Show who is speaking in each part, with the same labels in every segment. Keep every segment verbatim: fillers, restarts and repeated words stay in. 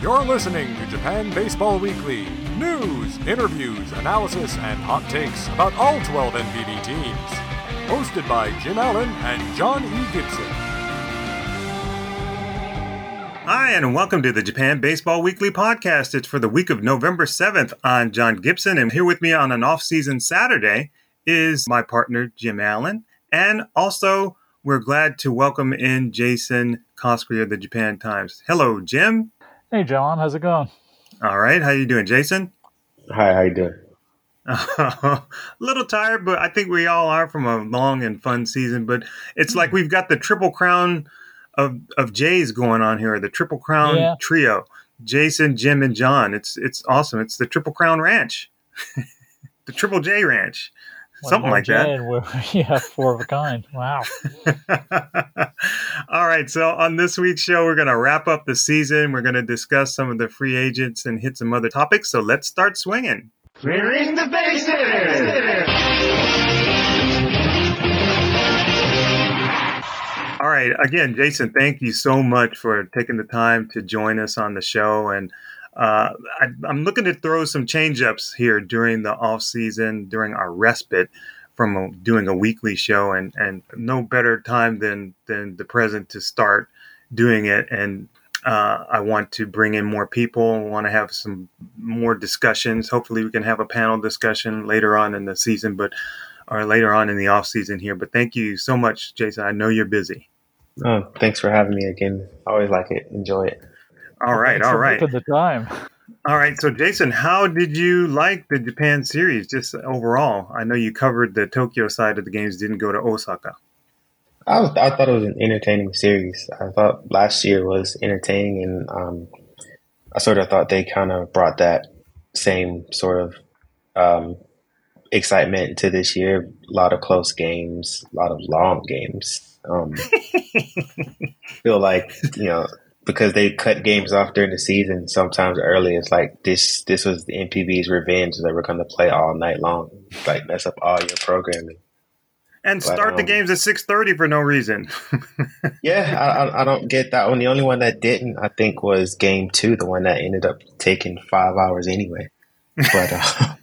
Speaker 1: You're listening to Japan Baseball Weekly. News, interviews, analysis, and hot takes about all twelve N P B teams. Hosted by Jim Allen and John E. Gibson.
Speaker 2: Hi, and welcome to the Japan Baseball Weekly podcast. It's for the week of November seventh. I'm John Gibson, and here with me on an off-season Saturday is my partner, Jim Allen. And also, we're glad to welcome in Jason Koskri of the Japan Times. Hello, Jim.
Speaker 3: Hey, John. How's it going?
Speaker 2: All right. How you doing, Jason?
Speaker 4: Hi, how you doing?
Speaker 2: A little tired, but I think we all are from a long and fun season. But it's like we've got the triple crown of of Jays going on here, the triple crown
Speaker 3: yeah.
Speaker 2: trio: Jason, Jim, and John. It's it's awesome. It's the Triple Crown Ranch, the Triple J Ranch,
Speaker 3: One
Speaker 2: something like
Speaker 3: J,
Speaker 2: that.
Speaker 3: We're, yeah, four of a kind. Wow.
Speaker 2: All right. So on this week's show, we're going to wrap up the season. We're going to discuss some of the free agents and hit some other topics. So let's start swinging.
Speaker 5: Clearing the bases!
Speaker 2: All right. Again, Jason, thank you so much for taking the time to join us on the show. And uh, I, I'm looking to throw some change-ups here during the off-season, during our respite from a, doing a weekly show. And, and no better time than, than the present to start doing it. And uh, I want to bring in more people. I want to have some more discussions. Hopefully we can have a panel discussion later on in the season, but or later on in the off-season here. But thank you so much, Jason. I know you're busy.
Speaker 4: Oh, thanks for having me again. I always like it. Enjoy it.
Speaker 2: All right,
Speaker 3: Thanks
Speaker 2: all
Speaker 3: for
Speaker 2: right.
Speaker 3: making the time.
Speaker 2: All right, so Jason, how did you like the Japan series just overall? I know you covered the Tokyo side of the games, didn't go to Osaka.
Speaker 4: I was, I thought it was an entertaining series. I thought last year was entertaining, and um, I sort of thought they kind of brought that same sort of um, excitement to this year. A lot of close games, a lot of long games. Um, feel like, you know, because they cut games off during the season sometimes early, it's like this this was the N P B's revenge that we're going to play all night long, like mess up all your programming.
Speaker 2: And
Speaker 4: But,
Speaker 2: start the
Speaker 4: um,
Speaker 2: games at six thirty for no reason.
Speaker 4: Yeah, I, I I don't get that one. The only one that didn't, I think, was game two, the one that ended up taking five hours anyway. But uh,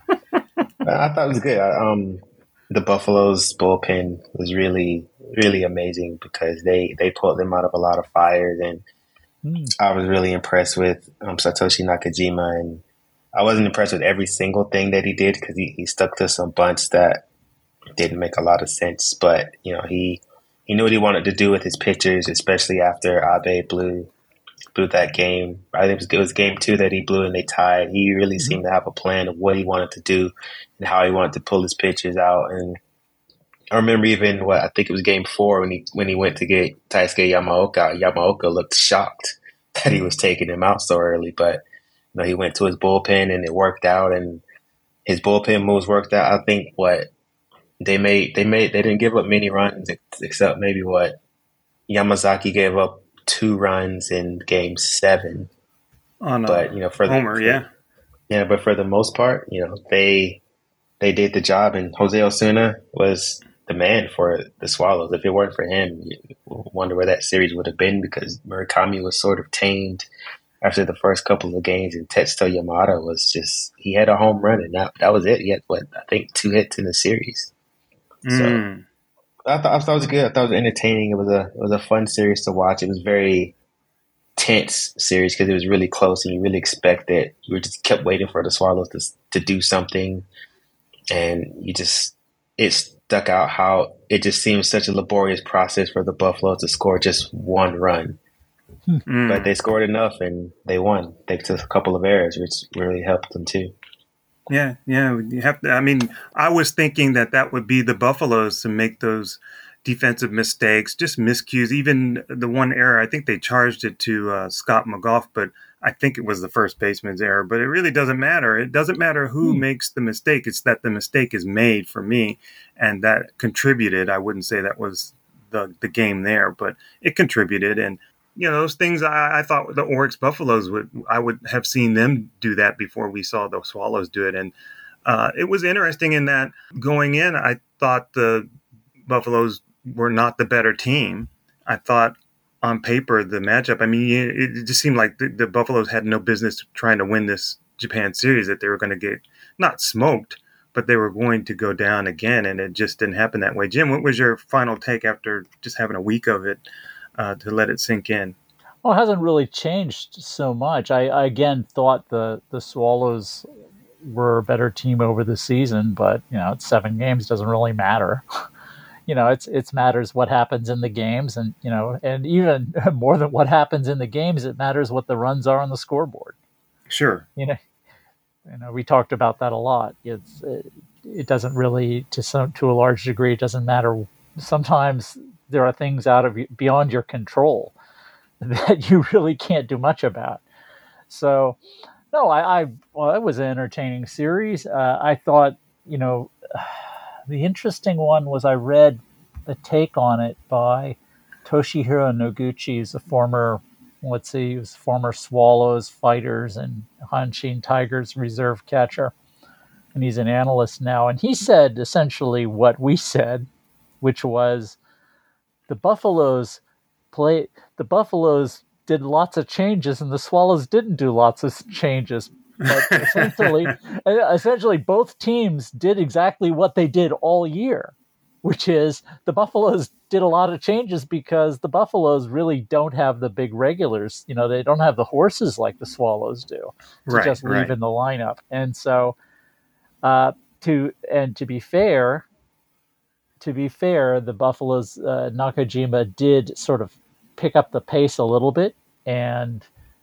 Speaker 4: I thought it was good. I, um, the Buffalo's bullpen was really, really amazing because they, they pulled them out of a lot of fires, and
Speaker 3: Hmm.
Speaker 4: I was really impressed with um, Satoshi Nakajima, and I wasn't impressed with every single thing that he did because he, he stuck to some bunts that didn't make a lot of sense. But you know, he he knew what he wanted to do with his pitchers, especially after Abe blew blew that game. I think it was, it was game two that he blew and they tied. He really
Speaker 3: Mm-hmm.
Speaker 4: seemed to have a plan of what he wanted to do and how he wanted to pull his pitchers out. And I remember even what I think it was game four when he when he went to get Taisuke Yamaoka. Yamaoka looked shocked that he was taking him out so early, but you know, he went to his bullpen and it worked out, and his bullpen moves worked out. I think what they made they made they didn't give up many runs except maybe what Yamazaki gave up two runs in game seven.
Speaker 2: On
Speaker 4: But you know, for the,
Speaker 2: Homer,
Speaker 4: for-
Speaker 2: yeah.
Speaker 4: yeah, but for the most part, you know, they they did the job, and Jose Osuna was the man for the Swallows. If it weren't for him, you wonder where that series would have been, because Murakami was sort of tamed after the first couple of games, and Tetsuto Yamada was just, he had a home run, and that, that was it. He had, what, I think two hits in the series. So
Speaker 2: Mm.
Speaker 4: I thought, I thought it was good. I thought it was entertaining. It was a it was a fun series to watch. It was very tense series because it was really close, and you really expected, you were just kept waiting for the Swallows to to do something, and you just, it stuck out how it just seemed such a laborious process for the Buffaloes to score just one run.
Speaker 2: Mm.
Speaker 4: But they scored enough and they won thanks to a couple of errors, which really helped them too.
Speaker 2: Yeah, yeah. You have to. I mean, I was thinking that that would be the Buffaloes to make those defensive mistakes, just miscues. Even the one error, I think they charged it to uh, Scott McGough, but I think it was the first baseman's error. But it really doesn't matter. It doesn't matter who
Speaker 3: Hmm.
Speaker 2: makes the mistake. It's that the mistake is made for me, and that contributed. I wouldn't say that was the the game there, but it contributed. And you know, those things I, I thought the Oryx Buffaloes would, I would have seen them do that before we saw the Swallows do it. And uh, it was interesting in that going in, I thought the Buffaloes were not the better team. I thought on paper, the matchup, I mean, it, it just seemed like the, the Buffaloes had no business trying to win this Japan series, that they were going to get not smoked, but they were going to go down again, and it just didn't happen that way. Jim, what was your final take after just having a week of it uh, to let it sink in?
Speaker 3: Well, it hasn't really changed so much. I, I again thought the, the Swallows were a better team over the season, but you know, it's seven games, doesn't really matter. You know, it's it's matters what happens in the games, and you know, and even more than what happens in the games, it matters what the runs are on the scoreboard.
Speaker 2: Sure.
Speaker 3: You know, you know, we talked about that a lot. It's it, it doesn't really, to some to a large degree, it doesn't matter. Sometimes there are things out of beyond your control that you really can't do much about. So, no, I, I well, it was an entertaining series. Uh, I thought, you know. The interesting one was I read a take on it by Toshihiro Noguchi, who's a former, let's see, he was former Swallows, Fighters, and Hanshin Tigers reserve catcher. And he's an analyst now. And he said essentially what we said, which was the Buffaloes play, the Buffaloes did lots of changes and the Swallows didn't do lots of changes. But essentially, essentially, both teams did exactly what they did all year, which is the Buffaloes did a lot of changes because the Buffaloes really don't have the big regulars. You know, they don't have the horses like the Swallows do to
Speaker 2: right,
Speaker 3: just leave
Speaker 2: right.
Speaker 3: in the lineup. And so, uh, to and to be fair, to be fair, the Buffaloes uh, Nakajima did sort of pick up the pace a little bit, and.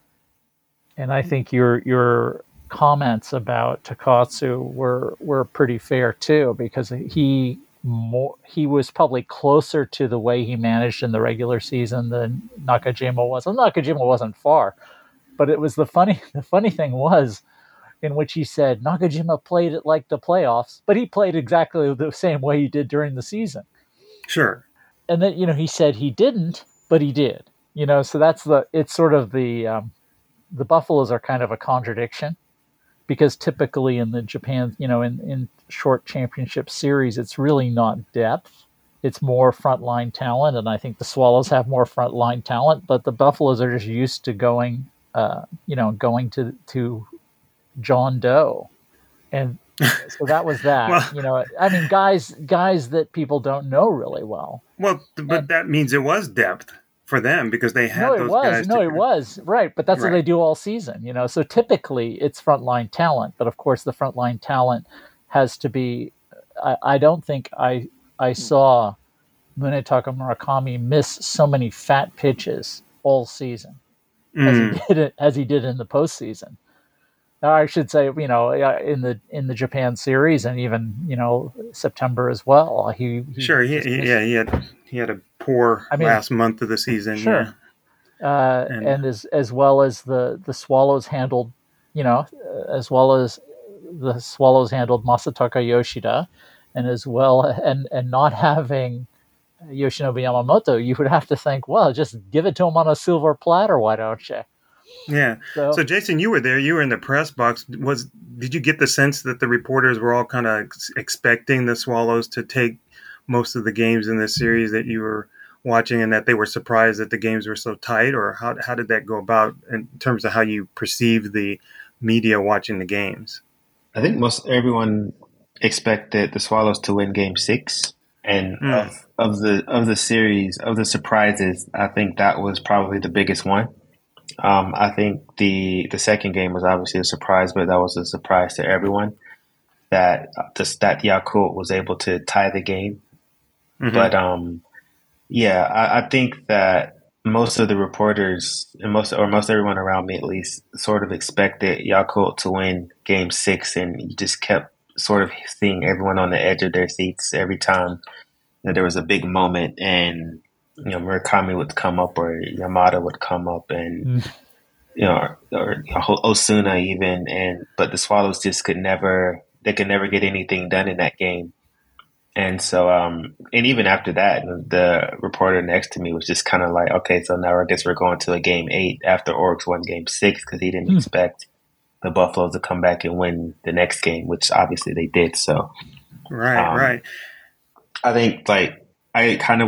Speaker 3: And I think your your comments about Takatsu were were pretty fair too, because he more he was probably closer to the way he managed in the regular season than Nakajima was. And Nakajima wasn't far, but it was the funny the funny thing was, in which he said Nakajima played it like the playoffs, but he played exactly the same way he did during the season.
Speaker 2: Sure.
Speaker 3: And then, you know, he said he didn't, but he did. You know, so that's the it's sort of the. Um, The Buffaloes are kind of a contradiction, because typically in the Japan, you know, in, in short championship series, it's really not depth. It's more frontline talent. And I think the Swallows have more frontline talent, but the Buffaloes are just used to going, uh, you know, going to, to John Doe. And so that was that, well, you know, I mean, guys, guys that people don't know really well.
Speaker 2: Well, but and, that means it was depth. For them, because they had
Speaker 3: no, it
Speaker 2: those
Speaker 3: was.
Speaker 2: guys.
Speaker 3: No,
Speaker 2: to...
Speaker 3: it was. Right. But that's
Speaker 2: right.
Speaker 3: what they do all season, you know. So typically it's frontline talent. But of course, the frontline talent has to be. I, I don't think I I saw Munetaka Murakami miss so many fat pitches all season mm. as he did it, as he did in the postseason. I should say, you know, in the in the Japan series and even, you know, September as well. He, he
Speaker 2: sure, he, he, yeah, he had he had a poor I mean, last month of the season.
Speaker 3: Sure,
Speaker 2: yeah.
Speaker 3: uh, and, and as as well as the, the Swallows handled, you know, as well as the Swallows handled Masataka Yoshida, and as well and and not having Yoshinobu Yamamoto, you would have to think, well, just give it to him on a silver platter, why don't you?
Speaker 2: Yeah. So, so, Jason, you were there. You were in the press box. Was did you get the sense that the reporters were all kind of expecting the Swallows to take most of the games in this series that you were watching, and that they were surprised that the games were so tight? Or how how did that go about in terms of how you perceived the media watching the games?
Speaker 4: I think most everyone expected the Swallows to win Game Six, and mm. of, of the of the series of the surprises, I think that was probably the biggest one. Um, I think the the second game was obviously a surprise, but that was a surprise to everyone that the, that Yakult was able to tie the game. Mm-hmm. But um, yeah, I, I think that most of the reporters and most or most everyone around me at least sort of expected Yakult to win Game Six, and you just kept sort of seeing everyone on the edge of their seats every time that there was a big moment and. You know, Murakami would come up, or Yamada would come up, and mm. you know, or, or you know, Osuna even, and but the Swallows just could never, they could never get anything done in that game, and so, um, and even after that, the reporter next to me was just kind of like, okay, so now I guess we're going to a game eight after Orix won Game Six because he didn't mm. expect the Buffaloes to come back and win the next game, which obviously they did. So,
Speaker 2: right, um, right.
Speaker 4: I think like I kind of what.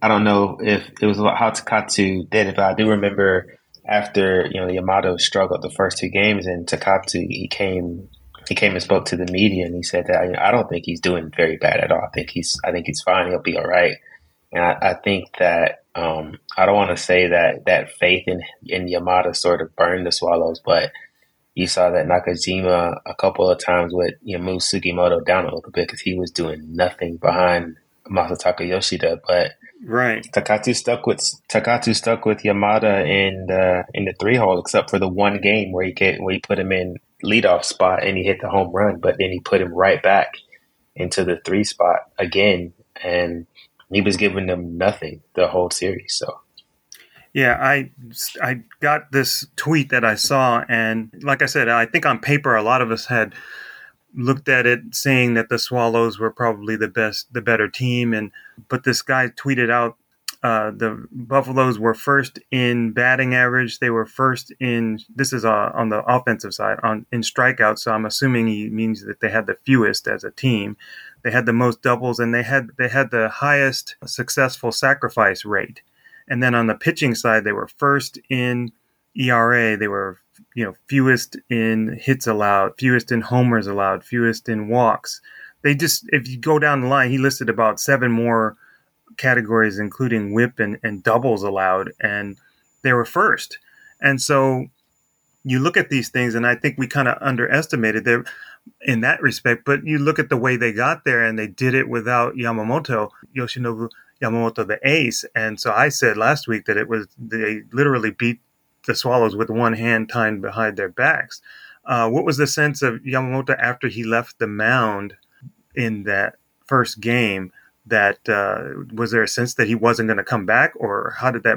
Speaker 4: I don't know if it was how Takatu did it, but I do remember after, you know, Yamato struggled the first two games, and Takatu, he came he came and spoke to the media, and he said that, you know, I don't think he's doing very bad at all. I think he's I think he's fine. He'll be all right. And I, I think that um, I don't want to say that that faith in in Yamato sort of burned the Swallows, but you saw that Nakajima a couple of times would, you know, move Sugimoto down a little bit because he was doing nothing behind Masataka Yoshida, but
Speaker 2: right.
Speaker 4: Takatu stuck with Takatu stuck with Yamada in the in the three hole, except for the one game where he get, where he put him in leadoff spot and he hit the home run, but then he put him right back into the three spot again, and he was giving them nothing the whole series. So.
Speaker 2: Yeah, I, I got this tweet that I saw, and like I said, I think on paper a lot of us had looked at it saying that the Swallows were probably the best, the better team, and but this guy tweeted out uh, the Buffaloes were first in batting average. They were first in, this is uh, on the offensive side, on in strikeouts, so I'm assuming he means that they had the fewest as a team. They had the most doubles, and they had they had the highest successful sacrifice rate. And then on the pitching side, they were first in E R A. They were, you know, fewest in hits allowed, fewest in homers allowed, fewest in walks. They just, if you go down the line, he listed about seven more categories, including whip and, and doubles allowed, and they were first. And so you look at these things, and I think we kind of underestimated them in that respect. But you look at the way they got there, and they did it without Yamamoto, Yoshinobu Yamamoto, the ace. And so I said last week that it was, they literally beat the Swallows with one hand tied behind their backs. Uh, what was the sense of Yamamoto after he left the mound in that first game? That uh, was there a sense that he wasn't going to come back, or how did that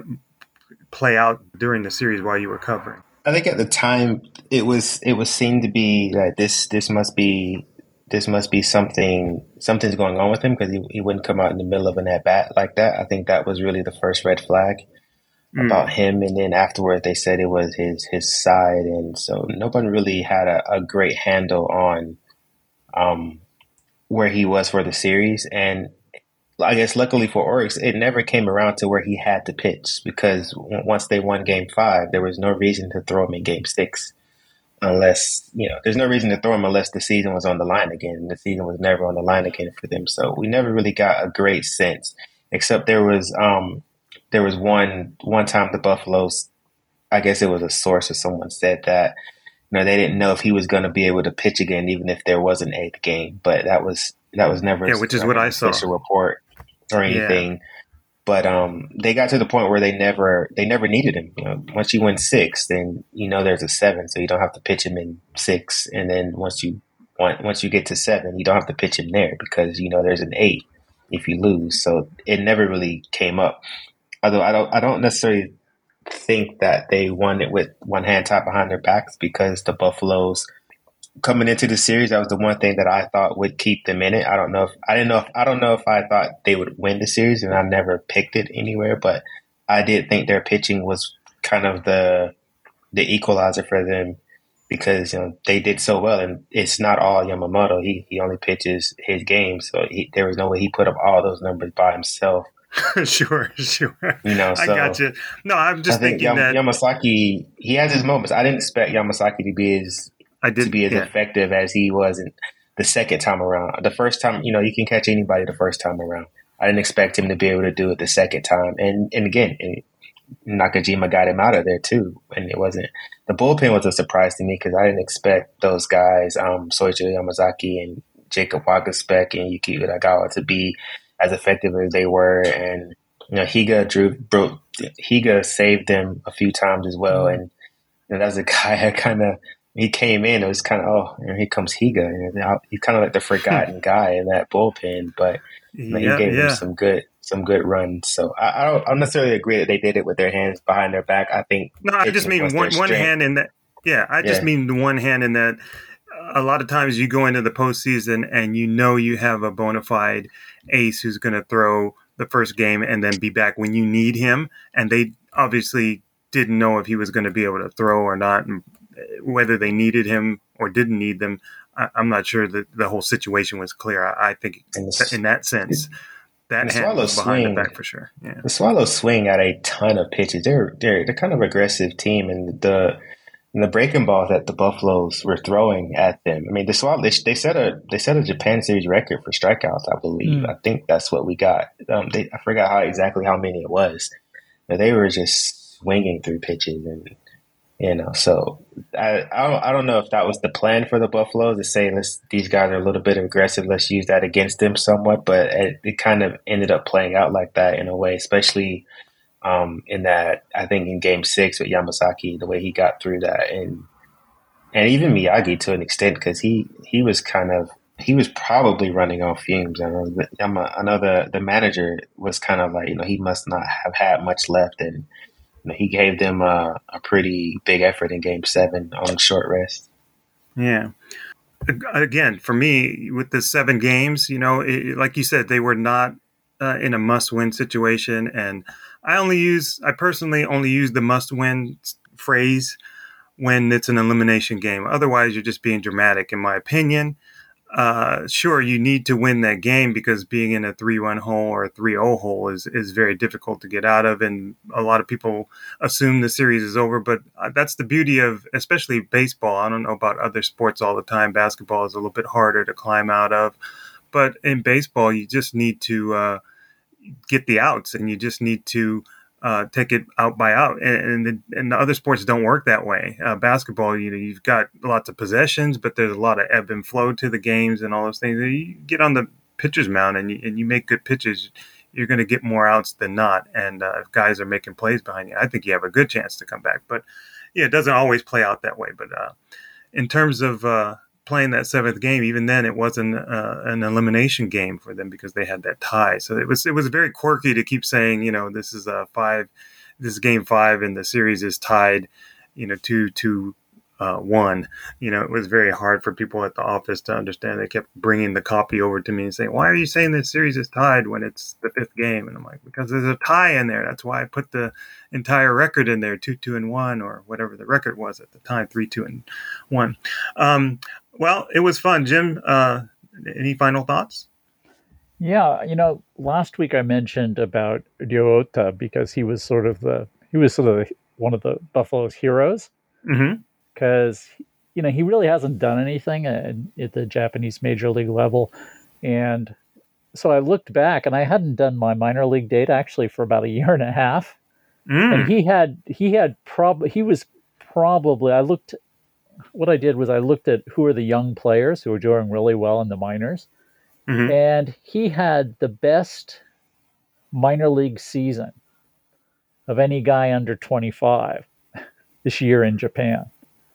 Speaker 2: play out during the series while you were covering?
Speaker 4: I think at the time it was it was seen to be that this this must be this must be something something's going on with him, because he, he wouldn't come out in the middle of an at bat like that. I think that was really the first red flag mm. about him. And then afterward, they said it was his his side, and so nobody really had a, a great handle on um, where he was for the series. And I guess luckily for Oryx, it never came around to where he had to pitch, because once they won game five, there was no reason to throw him in game six. Unless, you know, there's no reason to throw him unless the season was on the line again. The season was never on the line again for them. So we never really got a great sense, except there was um, there was one one time the Buffaloes, I guess it was a source or someone said that, you know, they didn't know if he was going to be able to pitch again, even if there was an eighth game. But that was that was never
Speaker 2: yeah, which is what I saw.
Speaker 4: Official report or anything. Yeah. But um, they got to the point where they never they never needed him. You know, once you win six, then you know there's a seven, so you don't have to pitch him in six. And then once you want, once you get to seven, you don't have to pitch him there, because you know there's an eight if you lose. So it never really came up. Although I don't I don't necessarily think that they won it with one hand tied behind their backs, because the Buffaloes, coming into the series, that was the one thing that I thought would keep them in it. I don't know if I didn't know if I don't know if I thought they would win the series, and I never picked it anywhere, but I did think their pitching was kind of the the equalizer for them, because you know they did so well, and it's not all Yamamoto. He he only pitches his game, so he, there was no way he put up all those numbers by himself.
Speaker 2: sure, sure.
Speaker 4: You know, so
Speaker 2: I got you. No, I'm just
Speaker 4: I think
Speaker 2: thinking
Speaker 4: Yam-
Speaker 2: that
Speaker 4: Yamasaki, he has his moments. I didn't expect Yamasaki to be as
Speaker 2: I did,
Speaker 4: to be as
Speaker 2: yeah.
Speaker 4: effective as he was in the second time around. The first time, you know, you can catch anybody the first time around. I didn't expect him to be able to do it the second time. And and again, Nakajima got him out of there too. And it wasn't – the bullpen was a surprise to me, because I didn't expect those guys, um, Soichiro Yamazaki and Jacob Waguspek and Yuki Uragawa, to be as effective as they were. And, you know, Higa drew broke Higa saved them a few times as well. And you know, that was a guy that kind of – he came in, it was kind of, oh, and here comes Higa. You know, he's kind of like the forgotten guy in that bullpen, but you know,
Speaker 2: yeah,
Speaker 4: he gave
Speaker 2: yeah.
Speaker 4: him some good some good runs. So I, I don't I don't necessarily agree that they did it with their hands behind their back. I think
Speaker 2: no, I just mean one one hand in that. Yeah, I just
Speaker 4: yeah.
Speaker 2: mean the one hand in that. A lot of times you go into the postseason and you know you have a bona fide ace who's going to throw the first game and then be back when you need him, and they obviously didn't know if he was going to be able to throw or not. And whether they needed him or didn't need them, I, I'm not sure that the whole situation was clear. I, I think in that sense, that
Speaker 4: The
Speaker 2: hand
Speaker 4: Swallows
Speaker 2: was behind
Speaker 4: swing.
Speaker 2: the back for sure. Yeah.
Speaker 4: The Swallows swing at a ton of pitches. They're they're they're kind of aggressive team, and the and the breaking ball that the Buffaloes were throwing at them. I mean, the Swallows they, they set a they set a Japan Series record for strikeouts. I believe.
Speaker 3: Mm.
Speaker 4: I think that's what we got. Um, they, I forgot how exactly how many it was, but they were just swinging through pitches, and you know. So I I don't, I don't know if that was the plan for the Buffaloes to say, let's these guys are a little bit aggressive. Let's use that against them somewhat, but it, it kind of ended up playing out like that in a way, especially. Um, in that, I think in Game Six with Yamasaki, the way he got through that, and and even Miyagi to an extent, because he he was kind of he was probably running on fumes. I know, I know the the manager was kind of like, you know, he must not have had much left, and you know, he gave them a, a pretty big effort in Game Seven on short rest.
Speaker 2: Yeah. Again, for me, with the seven games, you know, it, like you said, they were not uh, in a must-win situation, and I only use, I personally only use the must-win phrase when it's an elimination game. Otherwise, you're just being dramatic, in my opinion. Uh, sure, you need to win that game because being in a three-one hole or a three-oh hole is, is very difficult to get out of, and a lot of people assume the series is over, but that's the beauty of, especially baseball. I don't know about other sports all the time. Basketball is a little bit harder to climb out of, but in baseball, you just need to uh, get the outs, and you just need to uh, take it out by out. And, and, the, and the other sports don't work that way. Uh, basketball, you know, you've got lots of possessions, but there's a lot of ebb and flow to the games and all those things. You get on the pitcher's mound and you, and you make good pitches, you're going to get more outs than not. And uh, if guys are making plays behind you, I think you have a good chance to come back. But yeah, it doesn't always play out that way. But uh, in terms of uh, playing that seventh game, even then it wasn't uh, an elimination game for them because they had that tie. So it was it was very quirky to keep saying, you know, this is a five, this is game five, and the series is tied, you know, two two uh, one. You know, it was very hard for people at the office to understand. They kept bringing the copy over to me and saying, "Why are you saying this series is tied when it's the fifth game?" And I'm like, because there's a tie in there. That's why I put the entire record in there, two two and one, or whatever the record was at the time, three two and one. Um, Well, it was fun. Jim, uh, any final thoughts?
Speaker 3: Yeah, you know, last week I mentioned about Ryota because he was sort of the he was sort of the, one of the Buffalo's heroes.
Speaker 2: Mm-hmm.
Speaker 3: Because you know he really hasn't done anything at, at the Japanese major league level, and so I looked back, and I hadn't done my minor league data actually for about a year and a half,
Speaker 2: Mm.
Speaker 3: and he had he had prob he was probably I looked. What I did was I looked at who are the young players who are doing really well in the minors,
Speaker 2: Mm-hmm.
Speaker 3: and he had the best minor league season of any guy under twenty-five this year in Japan.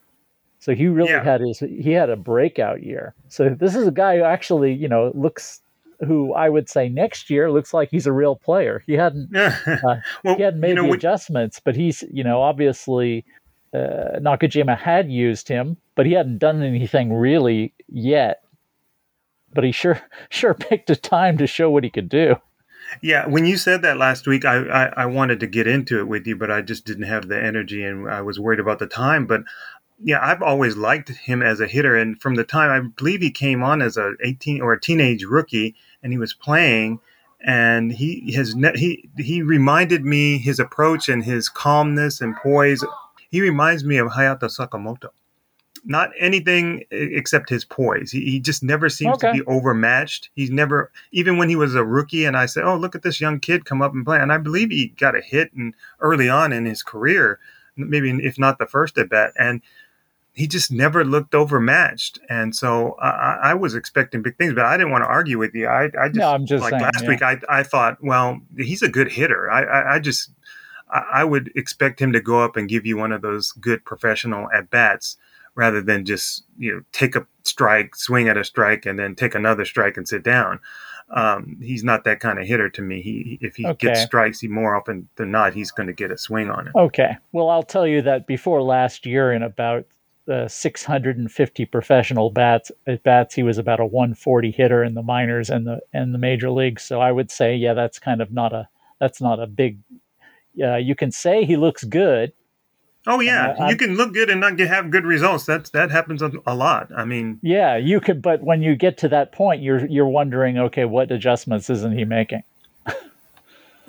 Speaker 3: So he really
Speaker 2: Yeah.
Speaker 3: had his he had a breakout year. So this is a guy who actually, you know, looks who I would say next year looks like he's a real player. He hadn't uh,
Speaker 2: well,
Speaker 3: he hadn't made
Speaker 2: you know,
Speaker 3: the
Speaker 2: we,
Speaker 3: adjustments, but he's, you know, obviously uh, Nakajima had used him, but he hadn't done anything really yet. But he sure sure picked a time to show what he could do.
Speaker 2: yeah, when you said that last week, I, I, I wanted to get into it with you, but I just didn't have the energy, and I was worried about the time. But yeah, I've always liked him as a hitter, and from the time I believe he came on as a eighteen or a teenage rookie, and he was playing, and he has ne- he he reminded me, his approach and his calmness and poise. He reminds me of Hayata Sakamoto. Not anything except his poise. He, he just never seems
Speaker 3: Okay.
Speaker 2: to be overmatched. He's never, even when he was a rookie, and I said, "Oh, look at this young kid come up and play," and I believe he got a hit and early on in his career, maybe if not the first at bat, and he just never looked overmatched. And so I, I was expecting big things, but I didn't want to argue with you. I, I just,
Speaker 3: No, I'm just
Speaker 2: like
Speaker 3: saying,
Speaker 2: last
Speaker 3: yeah.
Speaker 2: week, I, I thought, well, he's a good hitter. I, I, I just, I, I would expect him to go up and give you one of those good professional at bats, rather than just, you know, take a strike, swing at a strike, and then take another strike and sit down. Um, he's not that kind of hitter to me. He, if he
Speaker 3: Okay.
Speaker 2: gets strikes, he more often than not, he's going to get a swing on it.
Speaker 3: Okay. Well, I'll tell you that before last year, in about uh, six hundred fifty professional bats at bats, he was about a one forty hitter in the minors and the and the major leagues. So I would say, yeah, that's kind of not a that's not a big. Uh, you can say he looks good.
Speaker 2: Oh yeah,
Speaker 3: Uh, I'm-
Speaker 2: you can look good and not get, have good results. That's that happens a, a lot. I mean,
Speaker 3: Yeah, you could, but when you get to that point, you're you're wondering, okay, what adjustments isn't he making?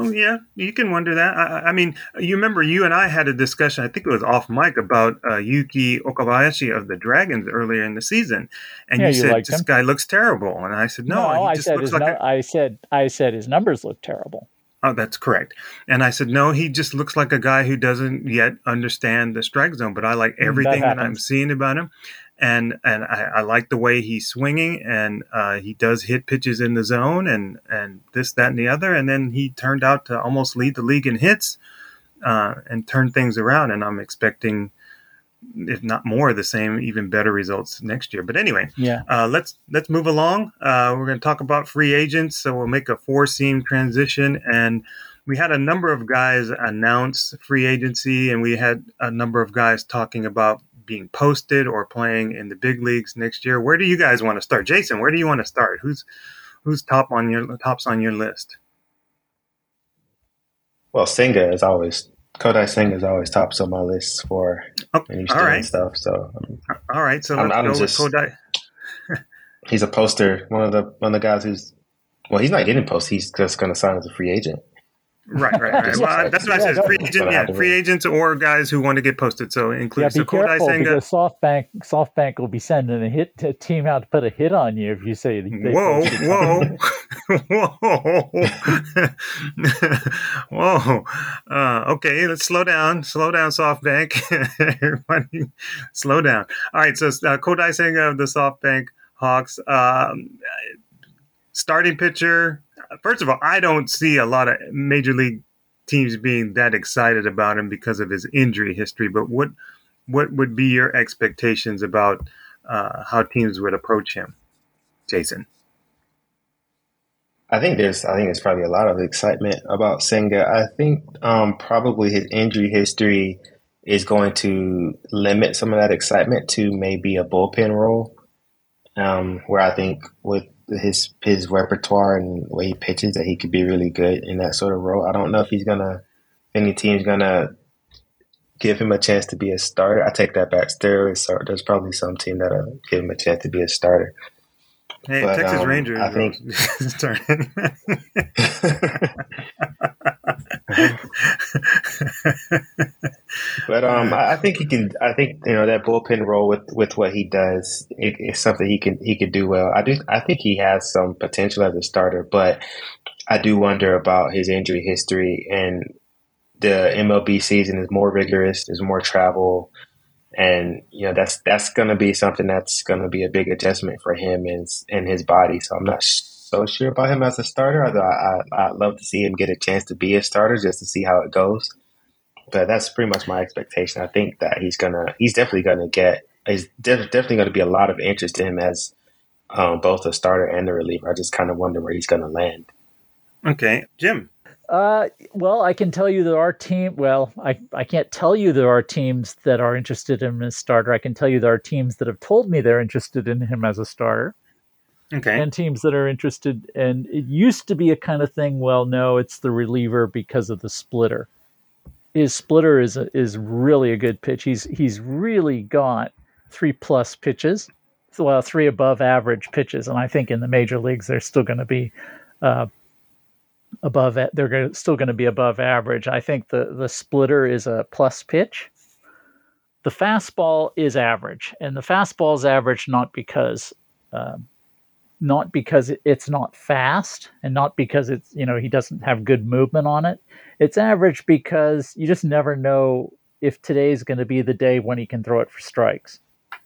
Speaker 2: Oh, yeah, you can wonder that. I, I mean, you remember you and I had a discussion, I think it was off mic, about uh, Yuki Okabayashi of the Dragons earlier in the season. And
Speaker 3: Yeah,
Speaker 2: you
Speaker 3: you
Speaker 2: said,
Speaker 3: liked
Speaker 2: this
Speaker 3: him.
Speaker 2: guy looks terrible. And I said, no,
Speaker 3: No,
Speaker 2: he
Speaker 3: I
Speaker 2: just
Speaker 3: said
Speaker 2: looks
Speaker 3: his
Speaker 2: like
Speaker 3: no,
Speaker 2: a...
Speaker 3: I said I said his numbers look terrible.
Speaker 2: Oh, that's correct. And I said, no, he just looks like a guy who doesn't yet understand the strike zone. But I like everything that, that I'm seeing about him. And and I, I like the way he's swinging, and uh, he does hit pitches in the zone, and, and this, that, and the other. And then he turned out to almost lead the league in hits uh, and turn things around. And I'm expecting, if not more, the same, even better results next year. But anyway,
Speaker 3: yeah,
Speaker 2: uh, let's let's move along. Uh, we're going to talk about free agents. So we'll make a four-seam transition. And we had a number of guys announce free agency, and we had a number of guys talking about being posted or playing in the big leagues next year. Where do you guys want to start? Jason, where do you want to start? Who's who's top on your tops on your list?
Speaker 4: Well, Senga is always Kodai Senga is always tops on my list for
Speaker 2: oh,
Speaker 4: when he's
Speaker 2: all
Speaker 4: doing
Speaker 2: right.
Speaker 4: stuff. So um,
Speaker 2: all right, so
Speaker 4: I'm,
Speaker 2: let's
Speaker 4: I'm
Speaker 2: go
Speaker 4: just,
Speaker 2: with Kodai.
Speaker 4: He's a poster. One of the one of the guys who's well, he's not getting posted. He's just going to sign as a free agent.
Speaker 2: Right, right, right. Well, that's what I
Speaker 3: yeah,
Speaker 2: said. Free agent, yeah, free agents or guys who want to get posted. So include
Speaker 3: yeah, be
Speaker 2: so Kodai
Speaker 3: careful
Speaker 2: Senga.
Speaker 3: Because SoftBank, SoftBank will be sending a hit a team out to put a hit on you if you say. They
Speaker 2: whoa, whoa, whoa, whoa. Uh, okay, let's slow down. Slow down, SoftBank. Everybody, slow down. All right, so uh, Kodai Senga of the SoftBank Hawks, um, starting pitcher. First of all, I don't see a lot of major league teams being that excited about him because of his injury history. But what what would be your expectations about uh, how teams would approach him, Jason?
Speaker 4: I think there's I think there's probably a lot of excitement about Senga. I think um, probably his injury history is going to limit some of that excitement to maybe a bullpen role, um, where I think with his his repertoire and the way he pitches that he could be really good in that sort of role. I don't know if he's gonna any team's gonna give him a chance to be a starter. I take that back. There is there's probably some team that'll give him a chance to be a starter.
Speaker 2: Hey,
Speaker 4: but,
Speaker 2: Texas
Speaker 4: um,
Speaker 2: Rangers.
Speaker 4: I think. But um, I think he can. I think you know that bullpen role with, with what he does it, it's something he can he can do well. I do. I think he has some potential as a starter, but I do wonder about his injury history. And the M L B season is more rigorous. There's more travel, and you know that's that's going to be something that's going to be a big adjustment for him and and his body. So I'm not so sure about him as a starter. Although I, I I'd love to see him get a chance to be a starter just to see how it goes. But that's pretty much my expectation. I think that he's gonna, he's definitely gonna get, he's de- definitely gonna be a lot of interest in him as um, both a starter and a reliever. I just kind of wonder where he's gonna land.
Speaker 2: Okay, Jim.
Speaker 3: Uh, well, I can tell you there are team. Well, I, I can't tell you there are teams that are interested in him as starter. I can tell you there are teams that have told me they're interested in him as a starter.
Speaker 2: Okay.
Speaker 3: And teams that are interested. And it used to be a kind of thing. Well, no, it's the reliever because of the splitter. His splitter is a, is really a good pitch. He's he's really got three plus pitches, so, well, three above average pitches, and I think in the major leagues they're still going to be uh, above. They're gonna, still going to be above average. I think the the splitter is a plus pitch. The fastball is average, and the fastball is average not because um, not because it's not fast, and not because it's you know he doesn't have good movement on it. It's average because you just never know if today's going to be the day when he can throw it for strikes.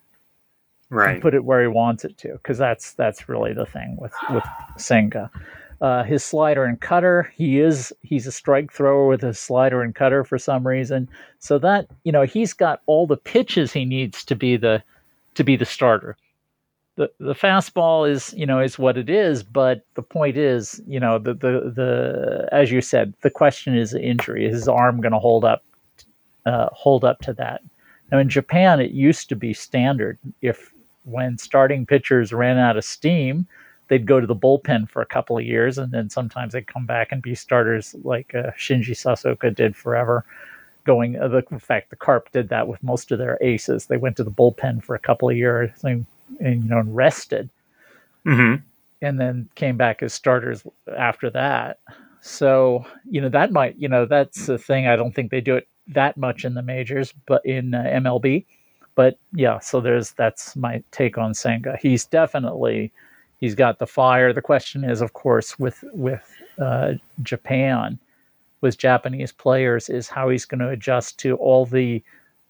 Speaker 2: Right.
Speaker 3: And put it where he wants it to, because that's that's really the thing with with Senga. Uh, his slider and cutter, he is he's a strike thrower with his slider and cutter for some reason. So that you know he's got all the pitches he needs to be the to be the starter. The the fastball is, you know, is what it is, but the point is, you know, the the, the as you said, the question is injury. Is his arm going to hold up uh, hold up to that? Now in Japan, it used to be standard if when starting pitchers ran out of steam, they'd go to the bullpen for a couple of years, and then sometimes they'd come back and be starters like uh, Shinji Sasoka did forever. Going, uh, the, in fact, the Carp did that with most of their aces. They went to the bullpen for a couple of years. And, and you know, rested,
Speaker 2: mm-hmm.
Speaker 3: and then came back as starters after that. So, you know, that might, you know, that's the thing. I don't think they do it that much in the majors, but in uh, M L B. But yeah, so there's, that's my take on Senga. He's definitely, he's got the fire. The question is, of course, with, with uh, Japan, with Japanese players, is how he's going to adjust to all the,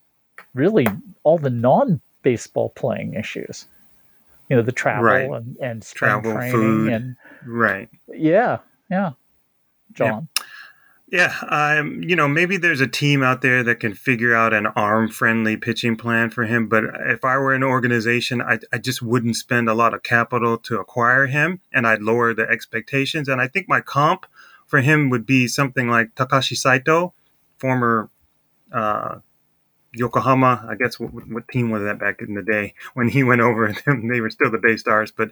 Speaker 3: really, all the non-baseball playing issues. You know, the travel
Speaker 2: Right.
Speaker 3: and, and spring
Speaker 2: Travel,
Speaker 3: training.
Speaker 2: food.
Speaker 3: And
Speaker 2: Right.
Speaker 3: yeah, yeah. John.
Speaker 2: Yeah, um, you know, maybe there's a team out there that can figure out an arm-friendly pitching plan for him. But if I were an organization, I, I just wouldn't spend a lot of capital to acquire him, and I'd lower the expectations. And I think my comp for him would be something like Takashi Saito, former uh, Yokohama. I guess what, what team was that back in the day when he went over? They were still the Bay Stars, but.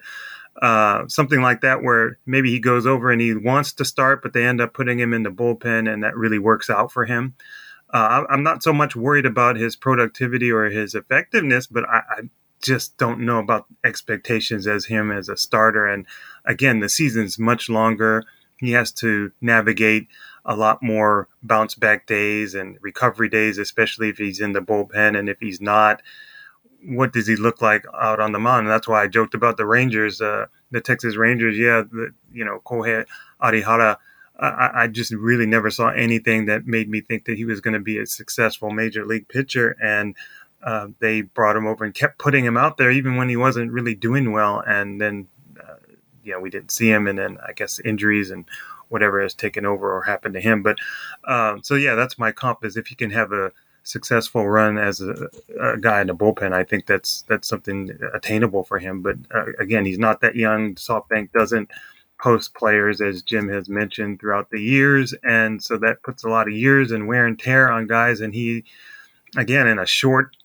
Speaker 2: Uh, something like that, where maybe he goes over and he wants to start, but they end up putting him in the bullpen, and that really works out for him. Uh, I'm not so much worried about his productivity or his effectiveness, but I, I just don't know about expectations as him as a starter. And again, the season's much longer. He has to navigate a lot more bounce back days and recovery days, especially if he's in the bullpen. And if he's not, what does he look like out on the mound? And that's why I joked about the Rangers, uh, the Texas Rangers. Yeah, the, you know, Kohei Arihara. I, I just really never saw anything that made me think that he was going to be a successful major league pitcher. And uh, they brought him over and kept putting him out there, even when he wasn't really doing well. And then, uh, you know, we didn't see him. And then I guess injuries and whatever has taken over or happened to him. But uh, so, yeah, that's my comp, is if he can have a successful run as a, a guy in the bullpen, I think that's that's something attainable for him. But uh, again, he's not that young. SoftBank doesn't post players, as Jim has mentioned, throughout the years, and so that puts a lot of years and wear and tear on guys. And he, again, in a short,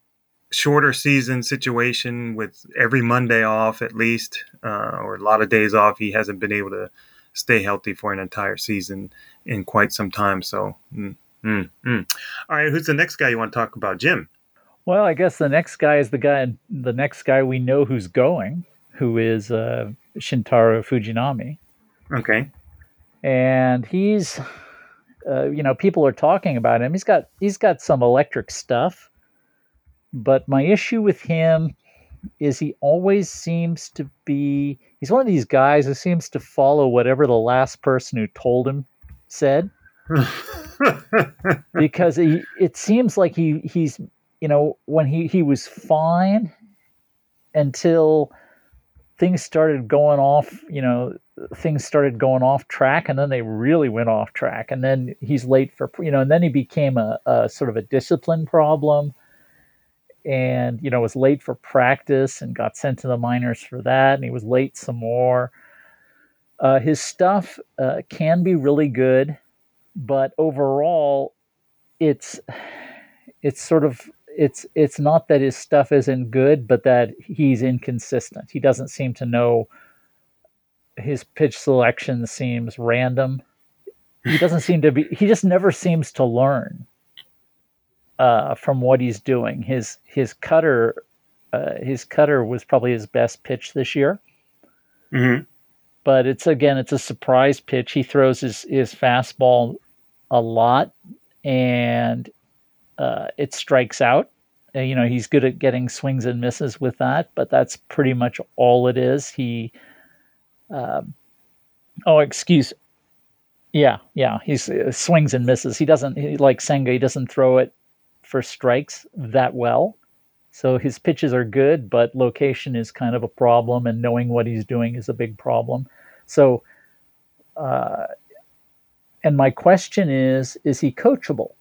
Speaker 2: shorter season situation with every Monday off at least, uh, or a lot of days off, he hasn't been able to stay healthy for an entire season in quite some time. So. Mm, Mm, mm. All right, who's the next guy you want to talk about, Jim?
Speaker 3: Well, I guess the next guy is the guy. The next guy we know who's going, who is uh, Shintaro Fujinami.
Speaker 2: Okay,
Speaker 3: and he's, uh, you know, people are talking about him. He's got he's got some electric stuff, but my issue with him is he always seems to be. He's one of these guys who seems to follow whatever the last person who told him said. Because he, it seems like he, he's, you know, when he, he was fine until things started going off, you know, things started going off track, and then they really went off track. And then he's late for, you know, and then he became a, a sort of a discipline problem, and, you know, was late for practice and got sent to the minors for that. And he was late some more. Uh, his stuff uh, can be really good. But overall, it's it's sort of it's it's not that his stuff isn't good, but that he's inconsistent. He doesn't seem to know. His pitch selection seems random. He doesn't seem to be. He just never seems to learn uh, from what he's doing. His his cutter, uh, his cutter was probably his best pitch this year.
Speaker 2: Mm-hmm.
Speaker 3: But it's, again, it's a surprise pitch. He throws his, his fastball a lot, and uh, it strikes out. And, you know, he's good at getting swings and misses with that, but that's pretty much all it is. He, um, oh, excuse, yeah, yeah, he's uh, swings and misses. He doesn't, he, like Senga, he doesn't throw it for strikes that well. So his pitches are good, but location is kind of a problem, and knowing what he's doing is a big problem. So, uh, and my question is, is he coachable?